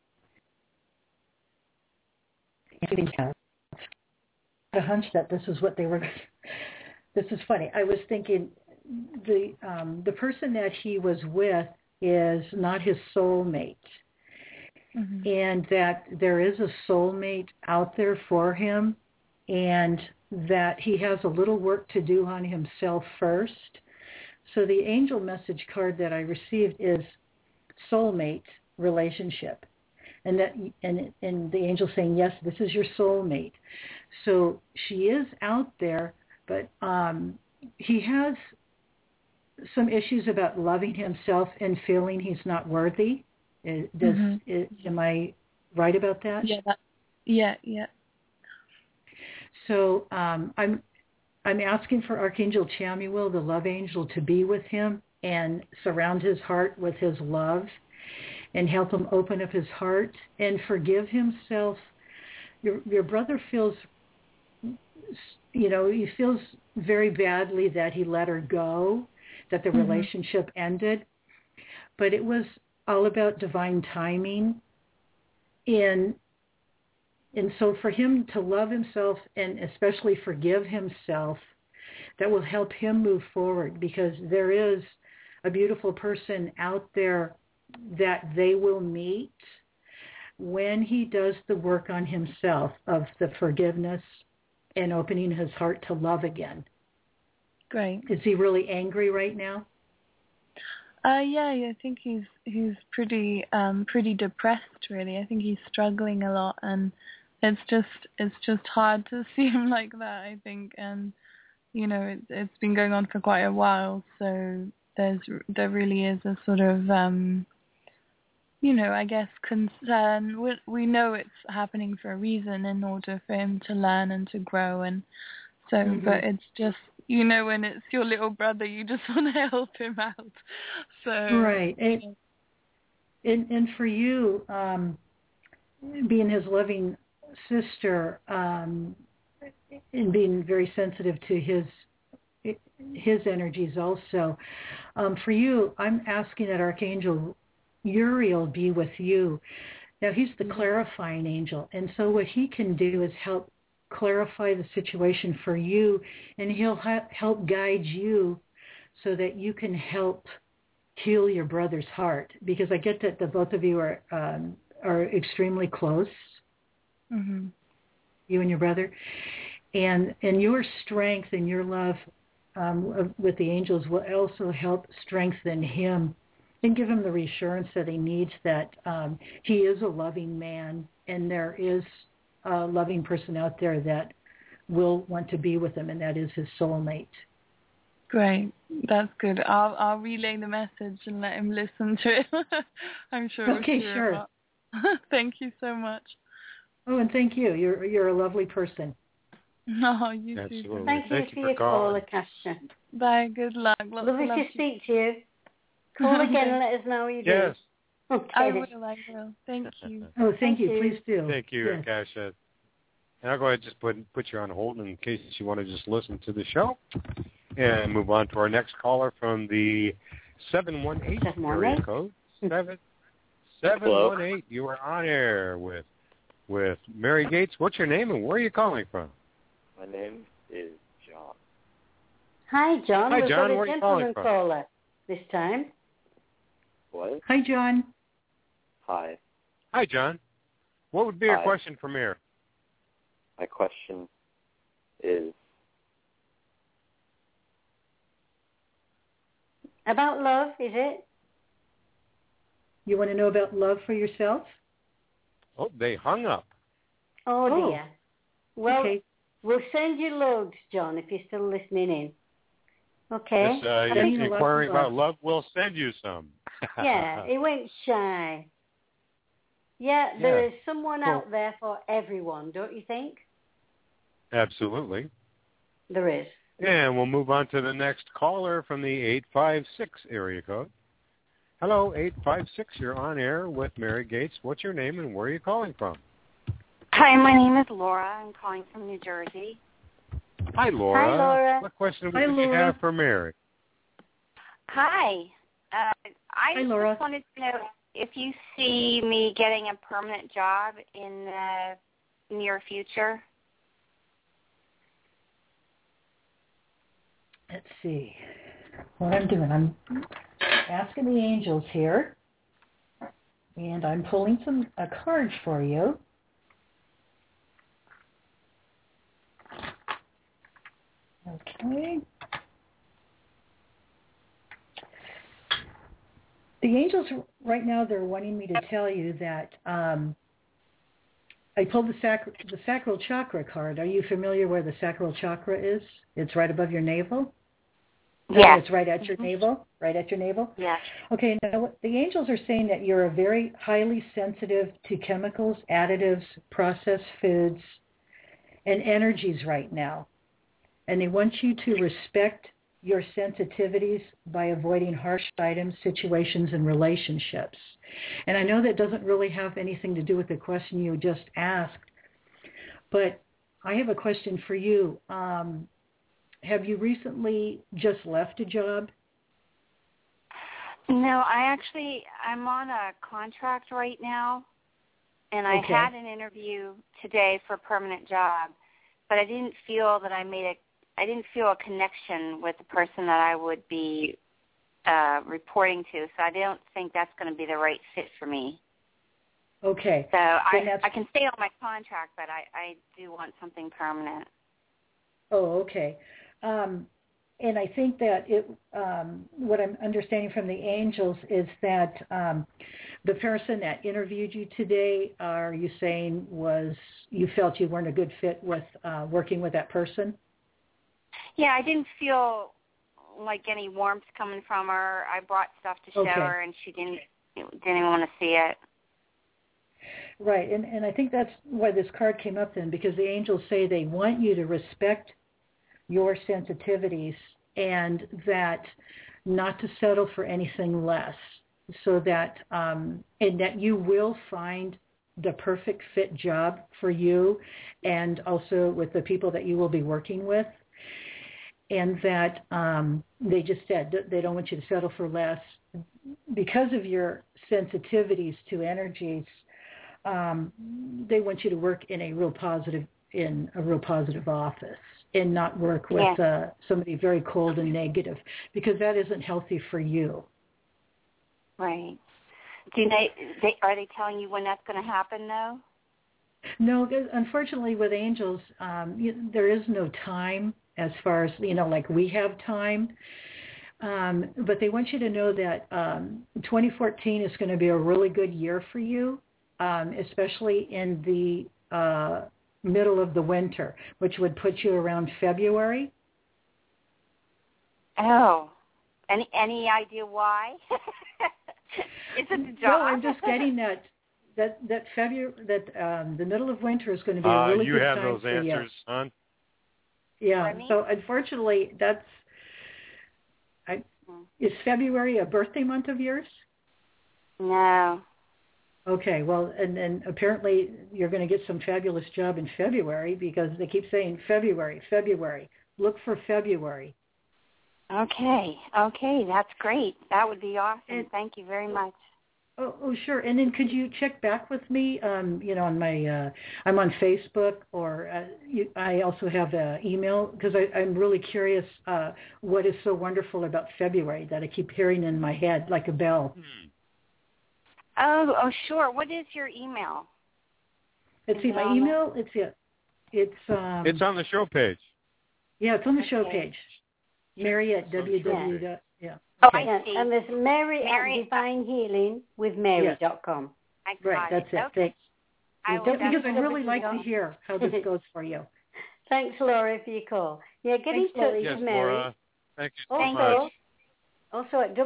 I had a hunch that this is what they were. This is funny. I was thinking the person that he was with is not his soulmate, and that there is a soulmate out there for him, and that he has a little work to do on himself first. So the angel message card that I received is soulmate relationship. And the angel saying, yes, this is your soulmate. So she is out there, but he has some issues about loving himself and feeling he's not worthy. Am I right about that? Yeah. So I'm asking for Archangel Chamuel, the love angel, to be with him and surround his heart with his love and help him open up his heart and forgive himself. Your brother feels, he feels very badly that he let her go, that the relationship ended. But it was all about divine timing. And so for him to love himself and especially forgive himself, that will help him move forward, because there is a beautiful person out there that they will meet when he does the work on himself of the forgiveness and opening his heart to love again. Great. Is he really angry right now? Yeah, I think he's pretty depressed, really. I think he's struggling a lot, and it's just hard to see him like that, I think. And it's been going on for quite a while, so there really is a sort of I guess concern. We know it's happening for a reason, in order for him to learn and to grow, and so but it's just when it's your little brother, you just want to help him out. So right. And for you, being his loving sister, and being very sensitive to his energies also, for you, I'm asking that Archangel Uriel be with you. Now, he's the clarifying angel, and so what he can do is help clarify the situation for you, and he'll help guide you so that you can help heal your brother's heart, because I get that the both of you are extremely close, you and your brother, and your strength and your love with the angels will also help strengthen him and give him the reassurance that he needs, that he is a loving man, and there is a loving person out there that will want to be with him, and that is his soulmate. Great, that's good. I'll relay the message and let him listen to it. I'm sure. Okay, sure. Thank you so much. Oh, and thank you. You're a lovely person. No, you Absolutely. too. Thank you for your call, Akasha. Bye. Good luck. Lovely to speak to you. Call again and let us know how you do. Yes. Okay. I will. Thank you. Oh, thank you. Please do. Thank you, Akasha. And I'll go ahead and just put you on hold in case you want to just listen to the show. And move on to our next caller from the 718 area code. 718. You are on air with Mary Gates. What's your name and where are you calling from? My name is John. Hi, John. Hi, We've John. got Where a are you calling gentleman from? caller this time. What? Hi, John. Hi. Hi, John. What would be your question for Mary? My question is about love, is it? You want to know about love for yourself? Oh, they hung up. Oh, dear. Well, we'll send you loads, John, if you're still listening in. Okay. Yes, inquiring about love, we'll send you some. Yeah, he went shy. Yeah, there is someone out there for everyone, don't you think? Absolutely. There is. And we'll move on to the next caller from the 856 area code. Hello, 856. You're on air with Mary Gates. What's your name and where are you calling from? Hi, my name is Laura. I'm calling from New Jersey. Hi, Laura. Hi, Laura. What question would you have for Mary? Hi. I just Laura. wanted to know if you see me getting a permanent job in the near future. Let's see what I'm doing. I'm asking the angels here, and I'm pulling a card for you. Okay. The angels right now, they're wanting me to tell you that I pulled the sacral chakra card. Are you familiar where the sacral chakra is? It's right above your navel? Yeah. It's right at your navel? Right at your navel? Yeah. Okay, now the angels are saying that you're a very highly sensitive to chemicals, additives, processed foods, and energies right now. And they want you to respect your sensitivities by avoiding harsh items, situations, and relationships. And I know that doesn't really have anything to do with the question you just asked, but I have a question for you. Have you recently just left a job? No, I'm on a contract right now, and I had an interview today for a permanent job, but I didn't feel that I didn't feel a connection with the person that I would be reporting to, so I don't think that's going to be the right fit for me. Okay. So I can stay on my contract, but I do want something permanent. Oh, okay. And I think that what I'm understanding from the angels is that the person that interviewed you today, are you saying you felt you weren't a good fit with working with that person? Yeah, I didn't feel like any warmth coming from her. I brought stuff to show her, and she didn't even want to see it. Right, and I think that's why this card came up then, because the angels say they want you to respect your sensitivities and that not to settle for anything less, so that and that you will find the perfect fit job for you and also with the people that you will be working with. And that they just said they don't want you to settle for less because of your sensitivities to energies. They want you to work in a real positive office and not work with somebody very cold and negative, because that isn't healthy for you. Right. Are they telling you when that's going to happen, though? No, unfortunately, with angels, there is no time. As far as, like we have time. But they want you to know that 2014 is going to be a really good year for you, especially in the middle of the winter, which would put you around February. Oh, any idea why? Is it the job? No, I'm just getting that February, the middle of winter is going to be a really good time for you. You have those answers, hon? Yeah, so unfortunately, is February a birthday month of yours? No. Okay, well, and apparently you're going to get some fabulous job in February, because they keep saying February. Look for February. Okay, that's great. That would be awesome. Thank you very much. Oh, sure. And then could you check back with me? On my I'm on Facebook, or I also have an email, because I'm really curious what is so wonderful about February that I keep hearing in my head like a bell. Oh, sure. What is your email? Let's see, my email. It's on the show page. Yeah, it's on the show page. Mary at www. Yeah. Oh, okay. I see. And there's Mary at divinehealingwithmary.com. Right, that's it. Okay. Thanks. Because I'd really like to hear how this goes for you. Thanks, Laura, for your call. Yeah, get in touch with Mary. Laura. Thank you so much. Also at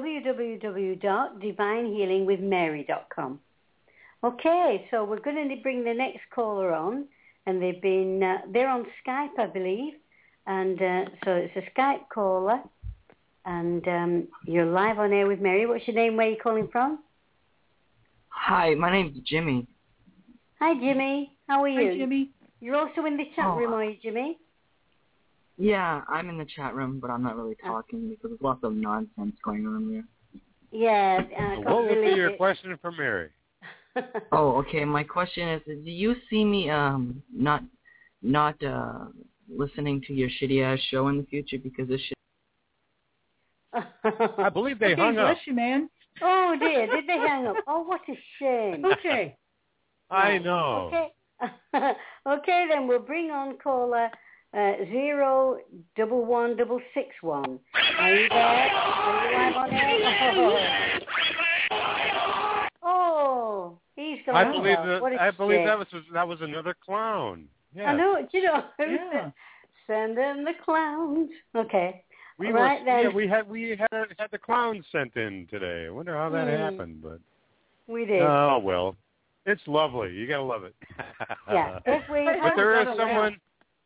www.divinehealingwithmary.com. Okay, so we're going to bring the next caller on, and they're on Skype, I believe, and so it's a Skype caller. And you're live on air with Mary. What's your name? Where are you calling from? Hi, my name's Jimmy. Hi, Jimmy. How are you? Hi, Jimmy. You're also in the chat room, are you, Jimmy? Yeah, I'm in the chat room, but I'm not really talking because there's lots of nonsense going on there. Yeah. What would be your question for Mary? Oh, okay. My question is, do you see me not listening to your shitty-ass show in the future because this shit... I believe they hung up. Bless you, man. Oh, dear. Did they hang up? Oh, what a shame. Okay. I know. Okay. Okay, then we'll bring on caller 011661. Are you there? Are you live on air? Oh, he's gone. I believe that was another clown. Yeah. I know. Do you know? Yeah. Send in the clowns. Okay. We had the clowns sent in today. I wonder how that happened, but we did. Oh well, it's lovely. You gotta love it. Yeah. But there is someone.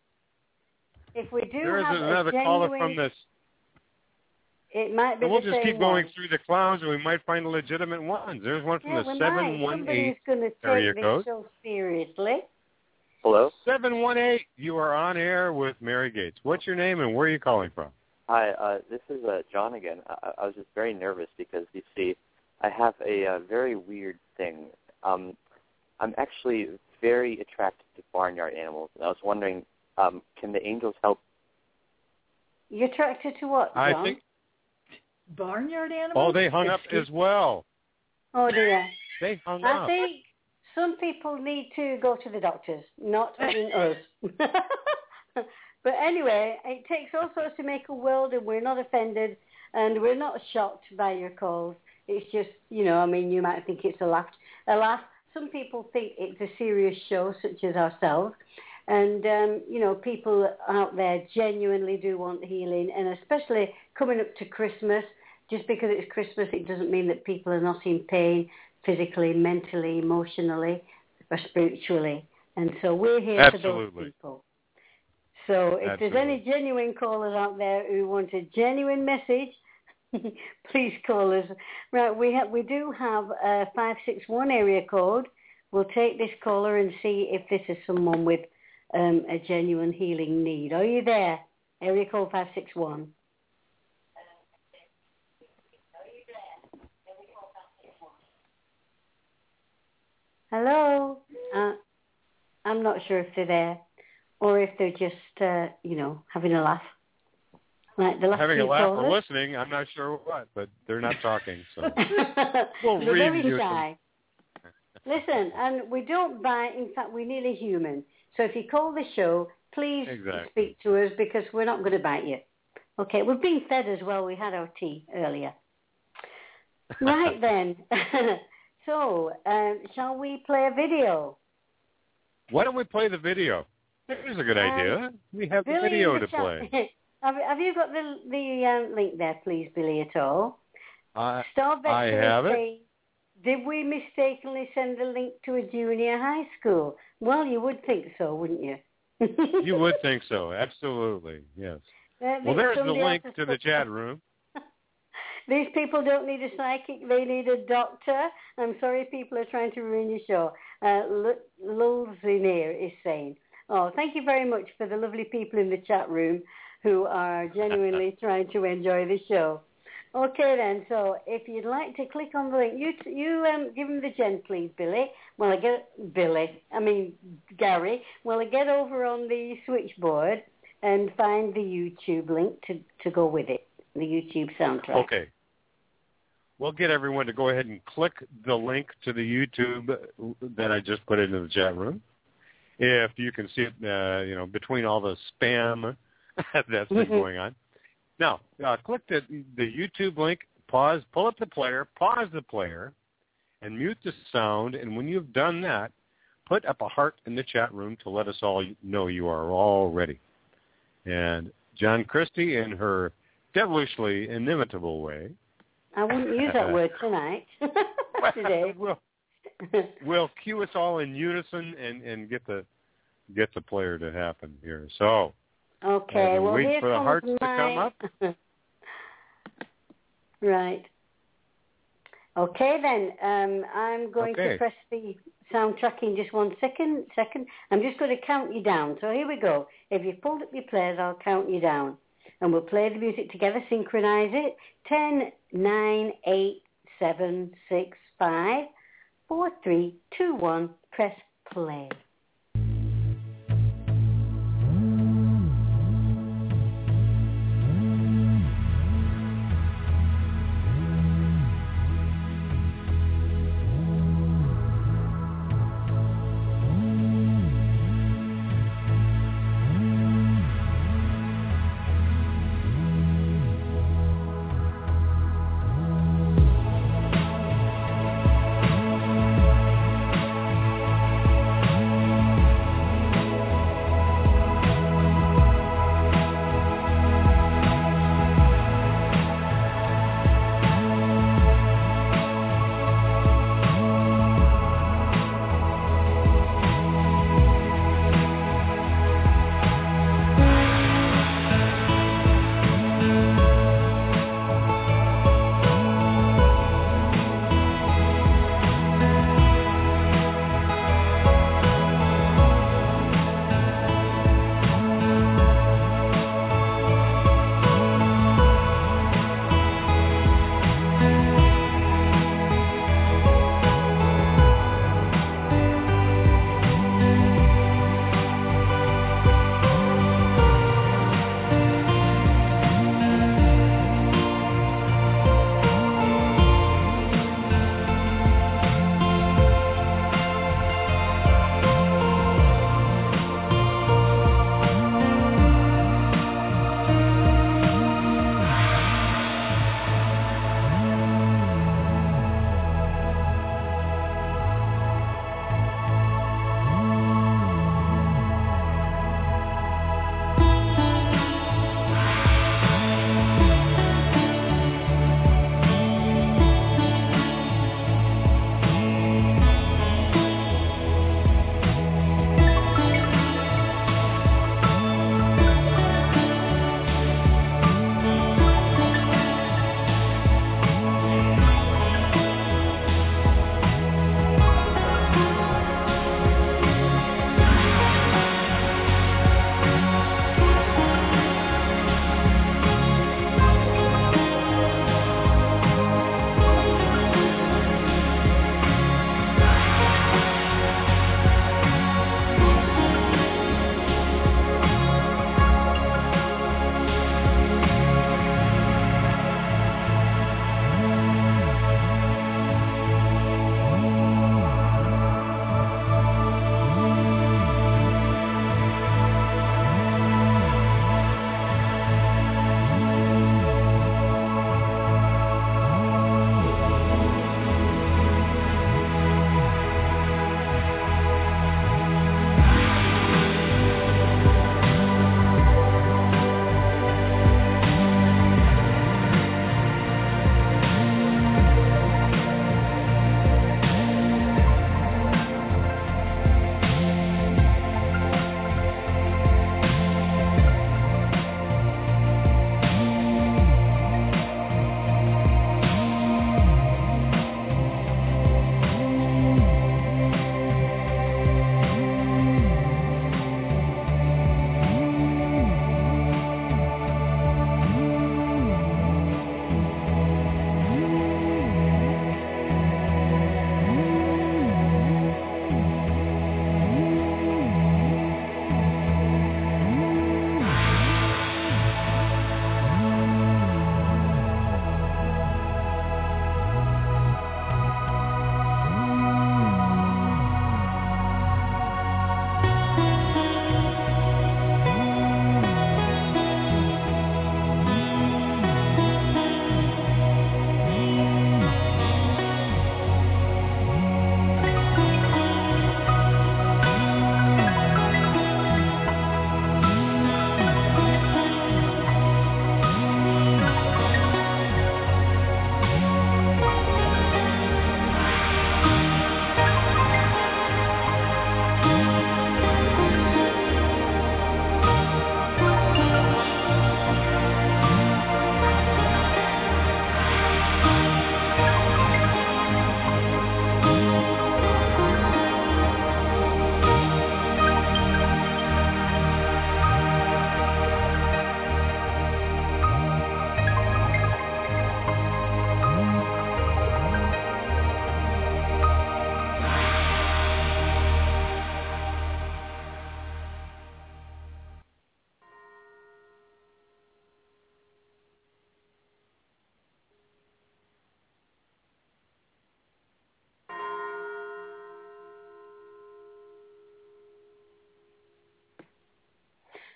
if we do there is have another a genuine, caller from this. It might be and we'll the just same keep going one. through the clowns, and we might find legitimate ones. There's one from the 718 Somebody's going to area take this code. show seriously. Hello? 718. You are on air with Mary Gates. What's your name and where are you calling from? Hi, this is John again. I was just very nervous because, you see, I have a very weird thing. I'm actually very attracted to barnyard animals, and I was wondering, can the angels help? You're attracted to what, John? I think barnyard animals? Oh, they hung up as well. Oh, dear. They hung I up. think some people need to go to the doctors, not us. But anyway, it takes all sorts to make a world, and we're not offended, and we're not shocked by your calls. It's just, you might think it's a laugh. Some people think it's a serious show, such as ourselves. And, people out there genuinely do want healing, and especially coming up to Christmas. Just because it's Christmas, it doesn't mean that people are not in pain physically, mentally, emotionally, or spiritually. And so we're here for those people. So if there's any genuine callers out there who want a genuine message, please call us. Right, we do have a 561 area code. We'll take this caller and see if this is someone with a genuine healing need. Are you there? Area code 561. Hello? I'm not sure if they're there or if they're just, having a laugh. Right, the last having a laugh callers. or listening, I'm not sure what, but they're not talking. So we'll they're very review shy. Listen, and we don't bite. In fact, we're nearly human. So if you call the show, please speak to us because we're not going to bite you. Okay, we're being fed as well. We had our tea earlier. Right then. So, shall we play a video? Why don't we play the video? Here's a good idea. We have the Billy video in the to play. Have you got the link there, please, Billy, at all? I have it. Did we mistakenly send a link to a junior high school? Well, you would think so, wouldn't you? You would think so, absolutely, yes. Well, there's the link to the chat room. These people don't need a psychic, they need a doctor. I'm sorry people are trying to ruin your show. Lulzinir is saying, thank you very much for the lovely people in the chat room who are genuinely trying to enjoy the show. Okay then, so if you'd like to click on the link, you give them the gen, please, Billy. Gary. Well, I get over on the switchboard and find the YouTube link to go with it, the YouTube soundtrack. Okay. We'll get everyone to go ahead and click the link to the YouTube that I just put into the chat room. If you can see it, between all the spam that's been going on. Now, click the YouTube link, pull up the player, pause the player, and mute the sound. And when you've done that, put up a heart in the chat room to let us all know you are all ready. And John Christie, in her devilishly inimitable way. I wouldn't use that word tonight. Today. We'll cue us all in unison and get the player to happen here. So. Okay, well, wait here for the comes hearts to come up. Right. Okay, then. I'm going to press the soundtrack in just 1 second. I'm just going to count you down. So here we go. If you've pulled up your players, I'll count you down. And we'll play the music together, synchronize it. 10, 9, 8, 7, 6, 5, 4, 3, 2, 1. Press play.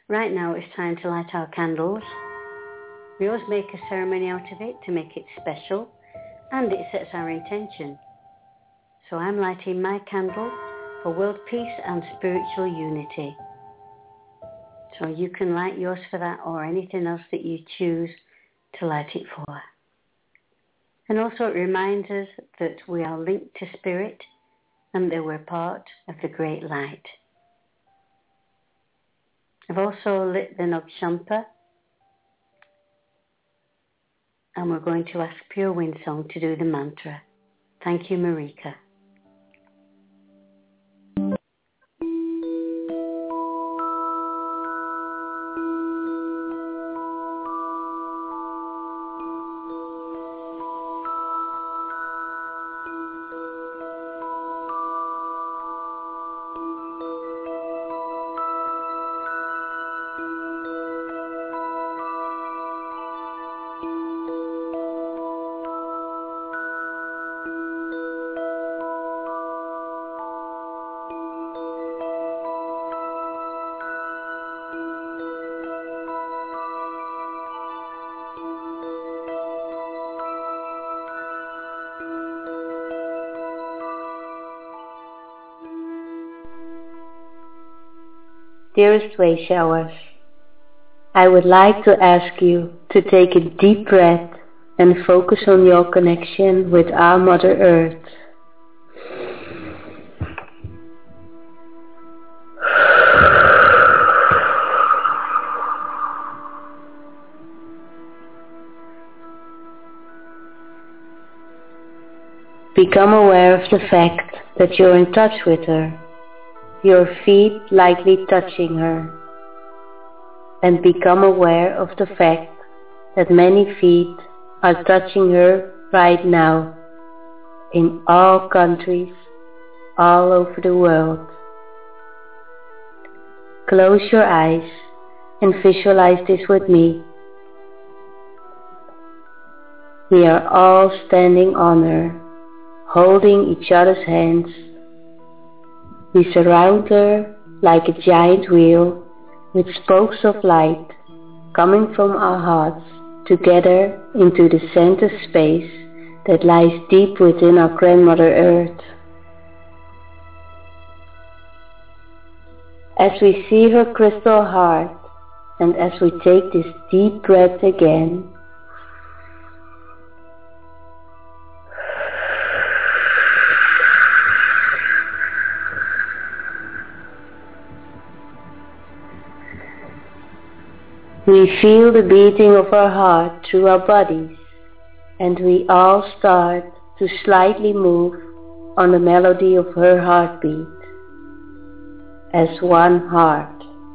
Right now it's time to light our candles. We always make a ceremony out of it to make it special, and it sets our intention. So I'm lighting my candle for world peace and spiritual unity. So you can light yours for that, or anything else that you choose to light it for. And also it reminds us that we are linked to spirit and that we're part of the great light. I've also lit the Nogchampa, and we're going to ask Pure Wind Song to do the mantra. Thank you, Marika. Dearest Way Showers, I would like to ask you to take a deep breath and focus on your connection with our Mother Earth. Become aware of the fact that you're in touch with her, your feet lightly touching her, and become aware of the fact that many feet are touching her right now in all countries, all over the world. Close your eyes and visualize this with me. We are all standing on her, holding each other's hands. We surround her like a giant wheel with spokes of light coming from our hearts together into the center space that lies deep within our Grandmother Earth. As we see her crystal heart, and as we take this deep breath again, we feel the beating of our heart through our bodies, and we all start to slightly move on the melody of her heartbeat as one heart.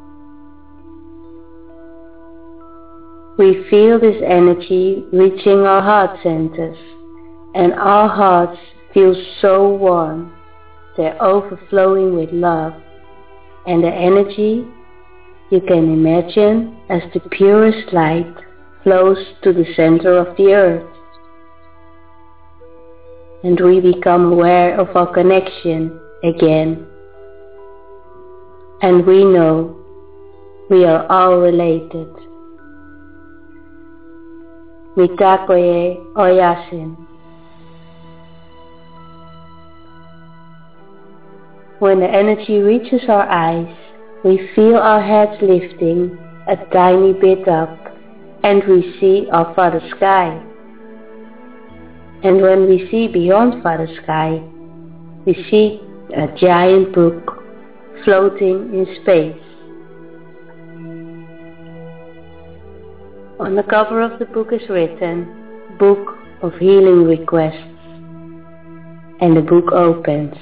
We feel this energy reaching our heart centers, and our hearts feel so warm. They're overflowing with love, and the energy, you can imagine, as the purest light flows to the center of the earth. And we become aware of our connection again. And we know we are all related. Mitakoye Oyasin. When the energy reaches our eyes, we feel our heads lifting a tiny bit up, and we see our Father Sky. And when we see beyond Father Sky, we see a giant book floating in space. On the cover of the book is written, Book of Healing Requests, and the book opens.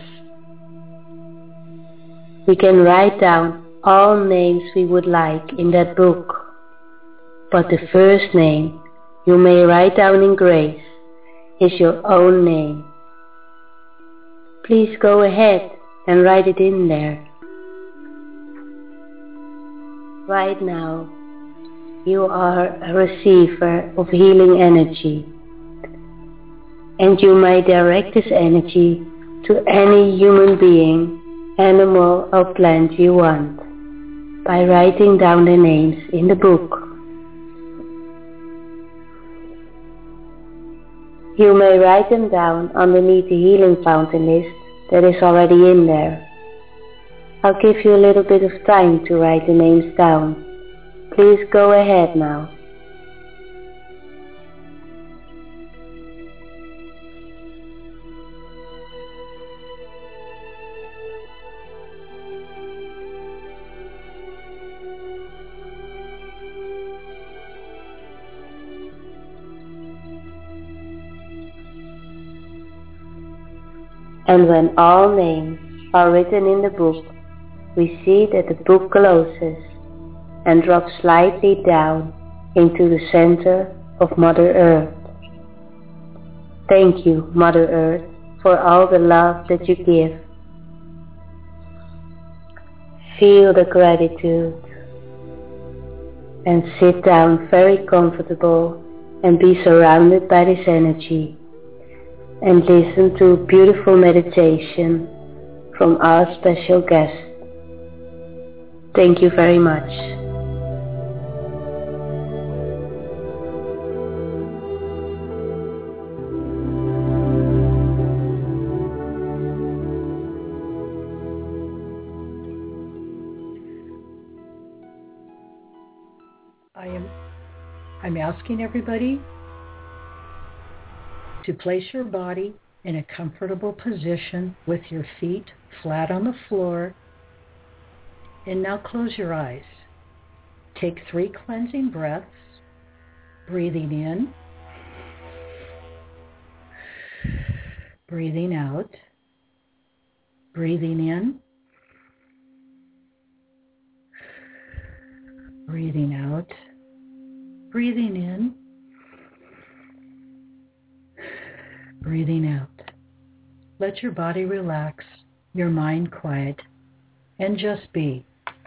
We can write down all names we would like in that book, but the first name you may write down in grace is your own name. Please go ahead and write it in there. Right now, you are a receiver of healing energy, and you may direct this energy to any human being, animal or plant you want. by writing down their names in the book. You may write them down underneath the healing fountain list that is already in there. I'll give you a little bit of time to write the names down. Please go ahead now. And when all names are written in the book, we see that the book closes and drops slightly down into the center of Mother Earth. Thank you, Mother Earth, for all the love that you give. Feel the gratitude and sit down very comfortable and be surrounded by this energy. And listen to a beautiful meditation from our special guest. Thank you very much. I'm asking everybody to place your body in a comfortable position with your feet flat on the floor. And now close your eyes. Take 3 cleansing breaths, breathing in, breathing out, breathing in, breathing out, breathing in, breathing out. Let your body relax, your mind quiet, and just be.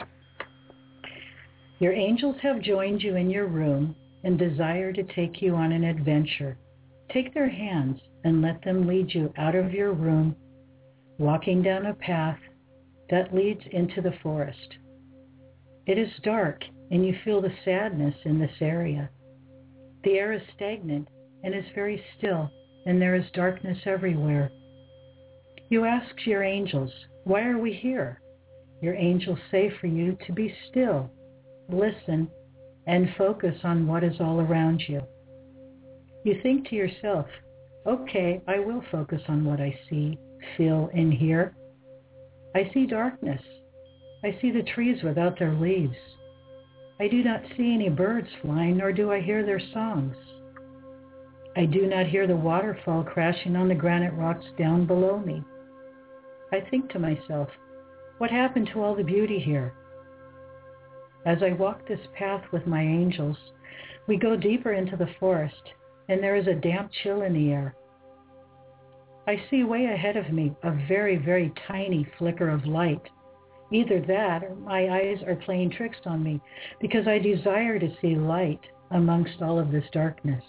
Your angels have joined you in your room and desire to take you on an adventure. Take their hands and let them lead you out of your room, walking down a path that leads into the forest. It is dark and you feel the sadness in this area. The air is stagnant and is very still, and there is darkness everywhere. You ask your angels, why are we here? Your angels say for you to be still, listen, and focus on what is all around you. You think to yourself, okay, I will focus on what I see, feel, and hear. I see darkness. I see the trees without their leaves. I do not see any birds flying, nor do I hear their songs. I do not hear the waterfall crashing on the granite rocks down below me. I think to myself, what happened to all the beauty here? As I walk this path with my angels, we go deeper into the forest, and there is a damp chill in the air. I see way ahead of me a very, very tiny flicker of light. Either that or my eyes are playing tricks on me, because I desire to see light amongst all of this darkness.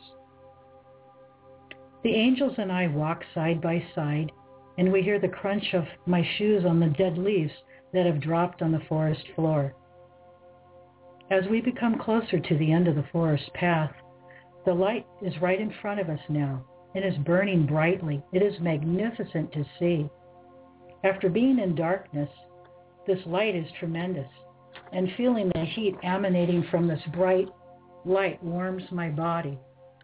The angels and I walk side by side, and we hear the crunch of my shoes on the dead leaves that have dropped on the forest floor. As we become closer to the end of the forest path, the light is right in front of us now and is burning brightly. It is magnificent to see. After being in darkness, this light is tremendous, and feeling the heat emanating from this bright light warms my body.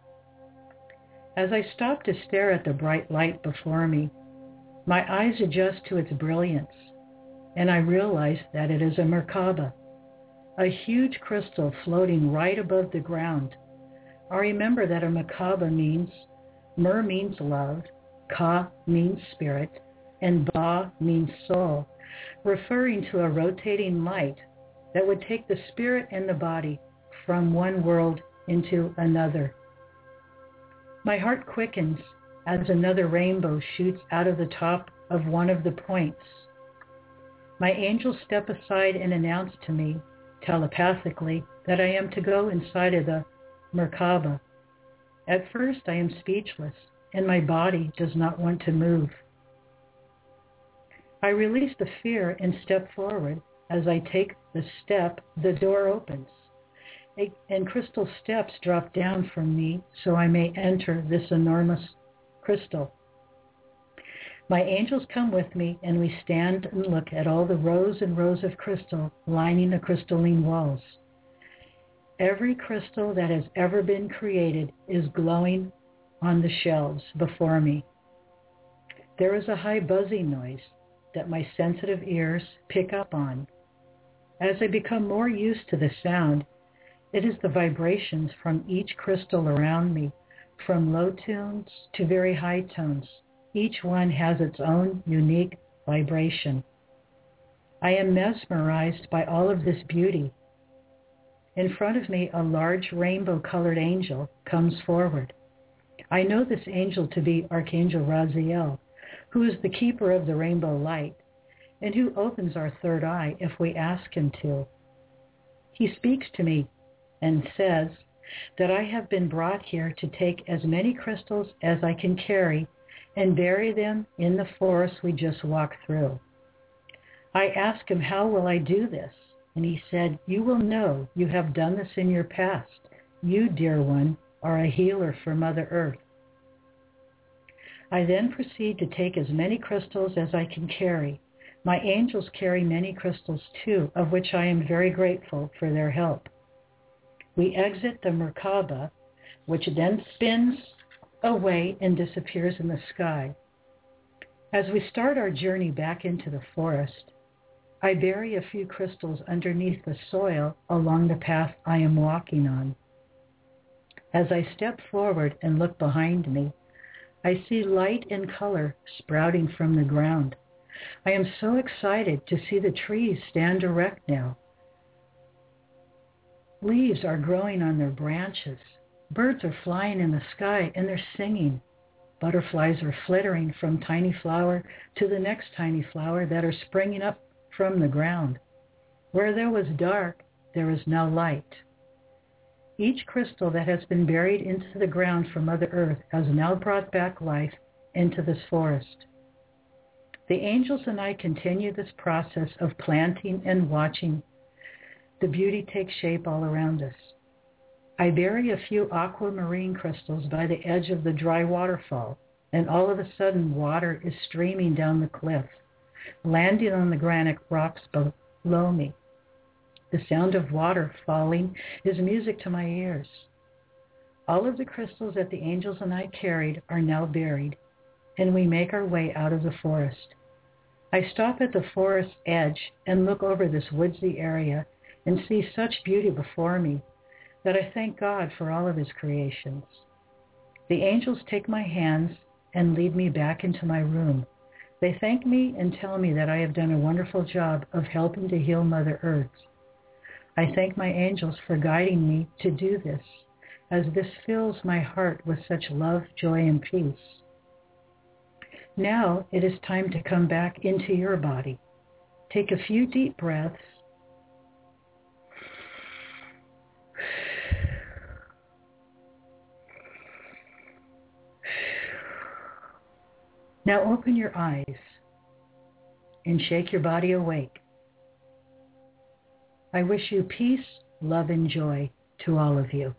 As I stop to stare at the bright light before me, my eyes adjust to its brilliance, and I realize that it is a Merkaba, a huge crystal floating right above the ground. I remember that a Merkaba means, Mer means love, Ka means spirit, and Ba means soul, referring to a rotating light that would take the spirit and the body from one world into another. My heart quickens as another rainbow shoots out of the top of one of the points. My angels step aside and announce to me, telepathically, that I am to go inside of the Merkaba. At first I am speechless, and my body does not want to move. I release the fear and step forward, As I take the step, the door opens, and crystal steps drop down from me so I may enter this enormous crystal. My angels come with me, and we stand and look at all the rows and rows of crystal lining the crystalline walls. Every crystal that has ever been created is glowing on the shelves before me. There is a high buzzing noise that my sensitive ears pick up on. As I become more used to the sound, it is the vibrations from each crystal around me, from low tones to very high tones. Each one has its own unique vibration. I am mesmerized by all of this beauty. In front of me, a large rainbow-colored angel comes forward. I know this angel to be Archangel Raziel, who is the keeper of the rainbow light, and who opens our third eye if we ask him to. He speaks to me and says that I have been brought here to take as many crystals as I can carry and bury them in the forest we just walked through. I asked him, how will I do this? And he said, you will know you have done this in your past. You, dear one, are a healer for Mother Earth. I then proceed to take as many crystals as I can carry. My angels carry many crystals too, of which I am very grateful for their help. We exit the Merkaba, which then spins away and disappears in the sky. As we start our journey back into the forest, I bury a few crystals underneath the soil along the path I am walking on. As I step forward and look behind me, I see light and color sprouting from the ground. I am so excited to see the trees stand erect now. Leaves are growing on their branches. Birds are flying in the sky and they're singing. Butterflies are flittering from tiny flower to the next tiny flower that are springing up from the ground. Where there was dark, there is now light. Each crystal that has been buried into the ground from Mother Earth has now brought back life into this forest. The angels and I continue this process of planting and watching the beauty take shape all around us. I bury a few aquamarine crystals by the edge of the dry waterfall, and all of a sudden water is streaming down the cliff, landing on the granite rocks below me. The sound of water falling is music to my ears. All of the crystals that the angels and I carried are now buried, and we make our way out of the forest. I stop at the forest edge and look over this woodsy area and see such beauty before me that I thank God for all of his creations. The angels take my hands and lead me back into my room. They thank me and tell me that I have done a wonderful job of helping to heal Mother Earth. I thank my angels for guiding me to do this, as this fills my heart with such love, joy, and peace. Now it is time to come back into your body. Take a few deep breaths. Now open your eyes and shake your body awake. I wish you peace, love, and joy to all of you.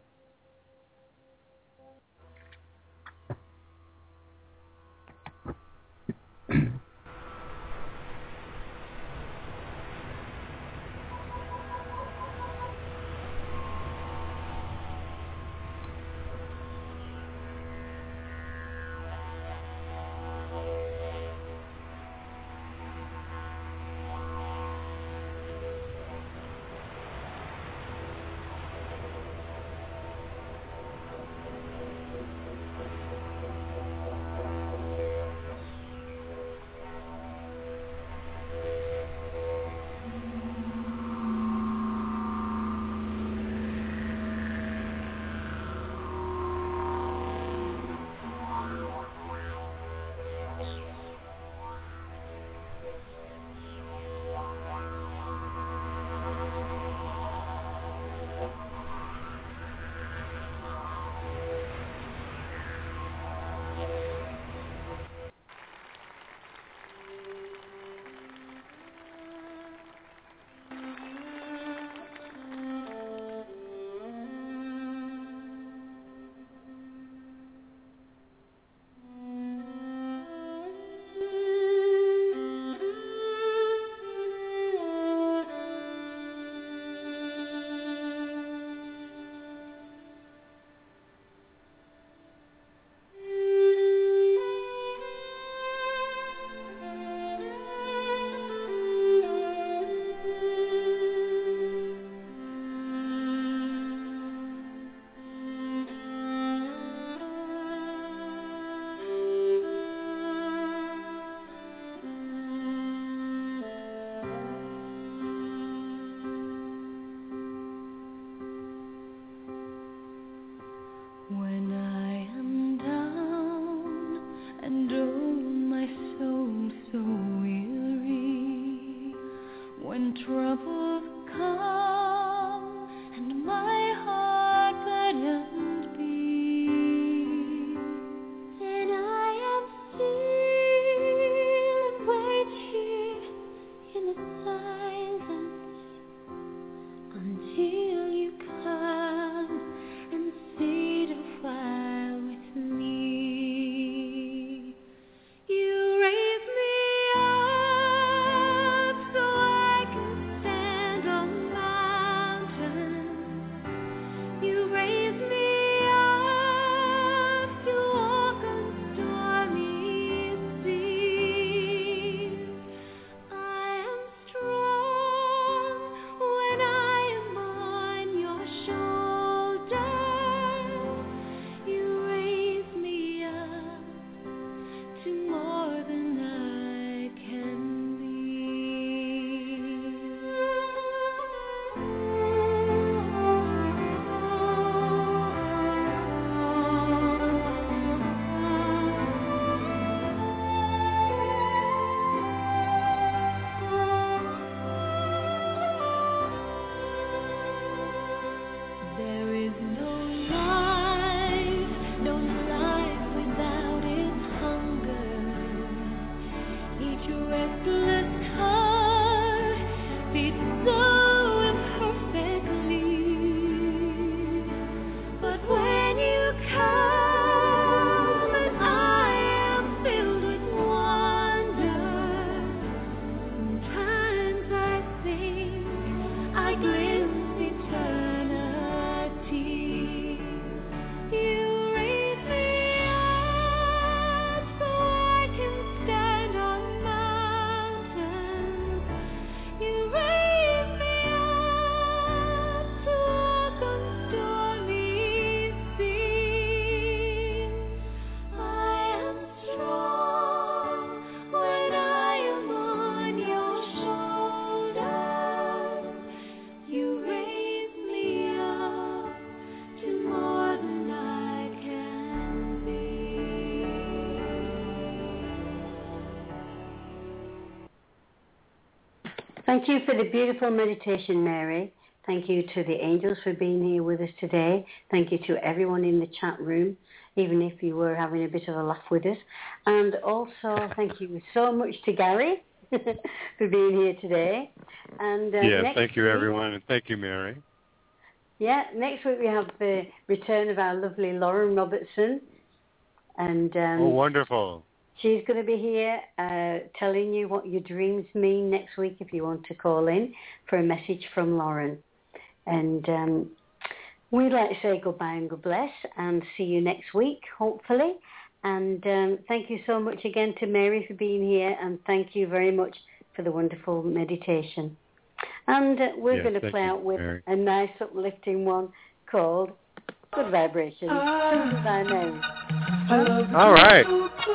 Thank you for the beautiful meditation, Mary. Thank you to the angels for being here with us today. Thank you to everyone in the chat room, even if you were having a bit of a laugh with us. And also, thank you so much to Gary for being here today. And thank you, everyone, and thank you, Mary. Yeah, next week we have the return of our lovely Lauren Robertson. And oh, wonderful. She's going to be here telling you what your dreams mean next week if you want to call in for a message from Lauren. And we'd like to say goodbye and God bless and see you next week, hopefully. And thank you so much again to Mary for being here, and thank you very much for the wonderful meditation. And we're going to play out with Mary. A nice uplifting one called Good Vibrations. Goodbye, Mary. All right.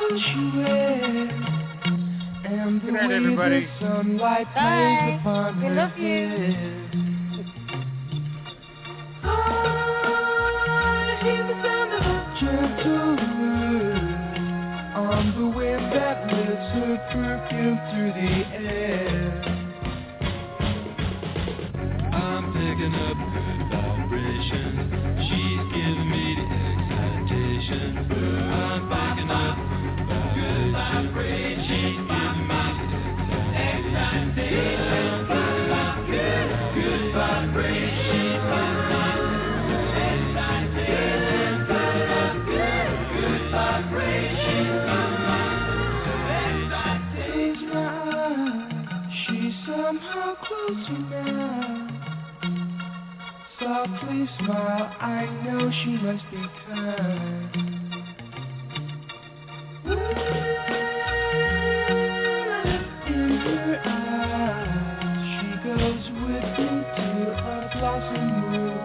Good night, everybody. Bye. We love you. On the wind that lifts her perfume through the air, I'm picking up good vibrations. She's giving me the excitation. I'm picking up good vibrations. She's giving me the excitation. Good vibrations. Good vibrations. She's somehow closer now. Softly smile, I know she must be kind. In her eyes, she goes with me to a blossom room.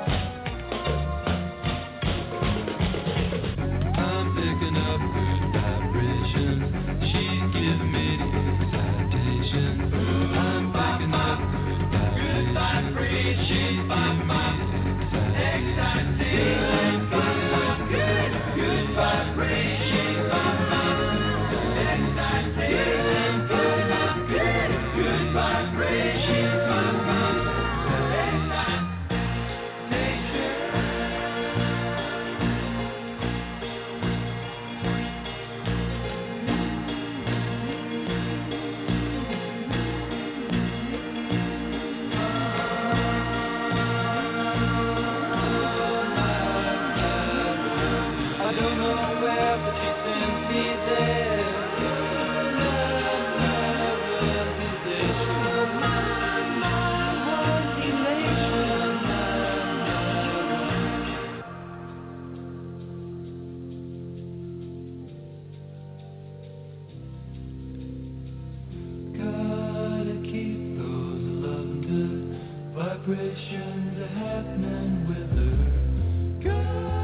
I'm picking up good vibrations. She's giving me the excitation. I'm picking up good vibrations. She's giving me the excitation. Good vibrations. Excitation. Good vibrations. Vibrations are happening with her. God.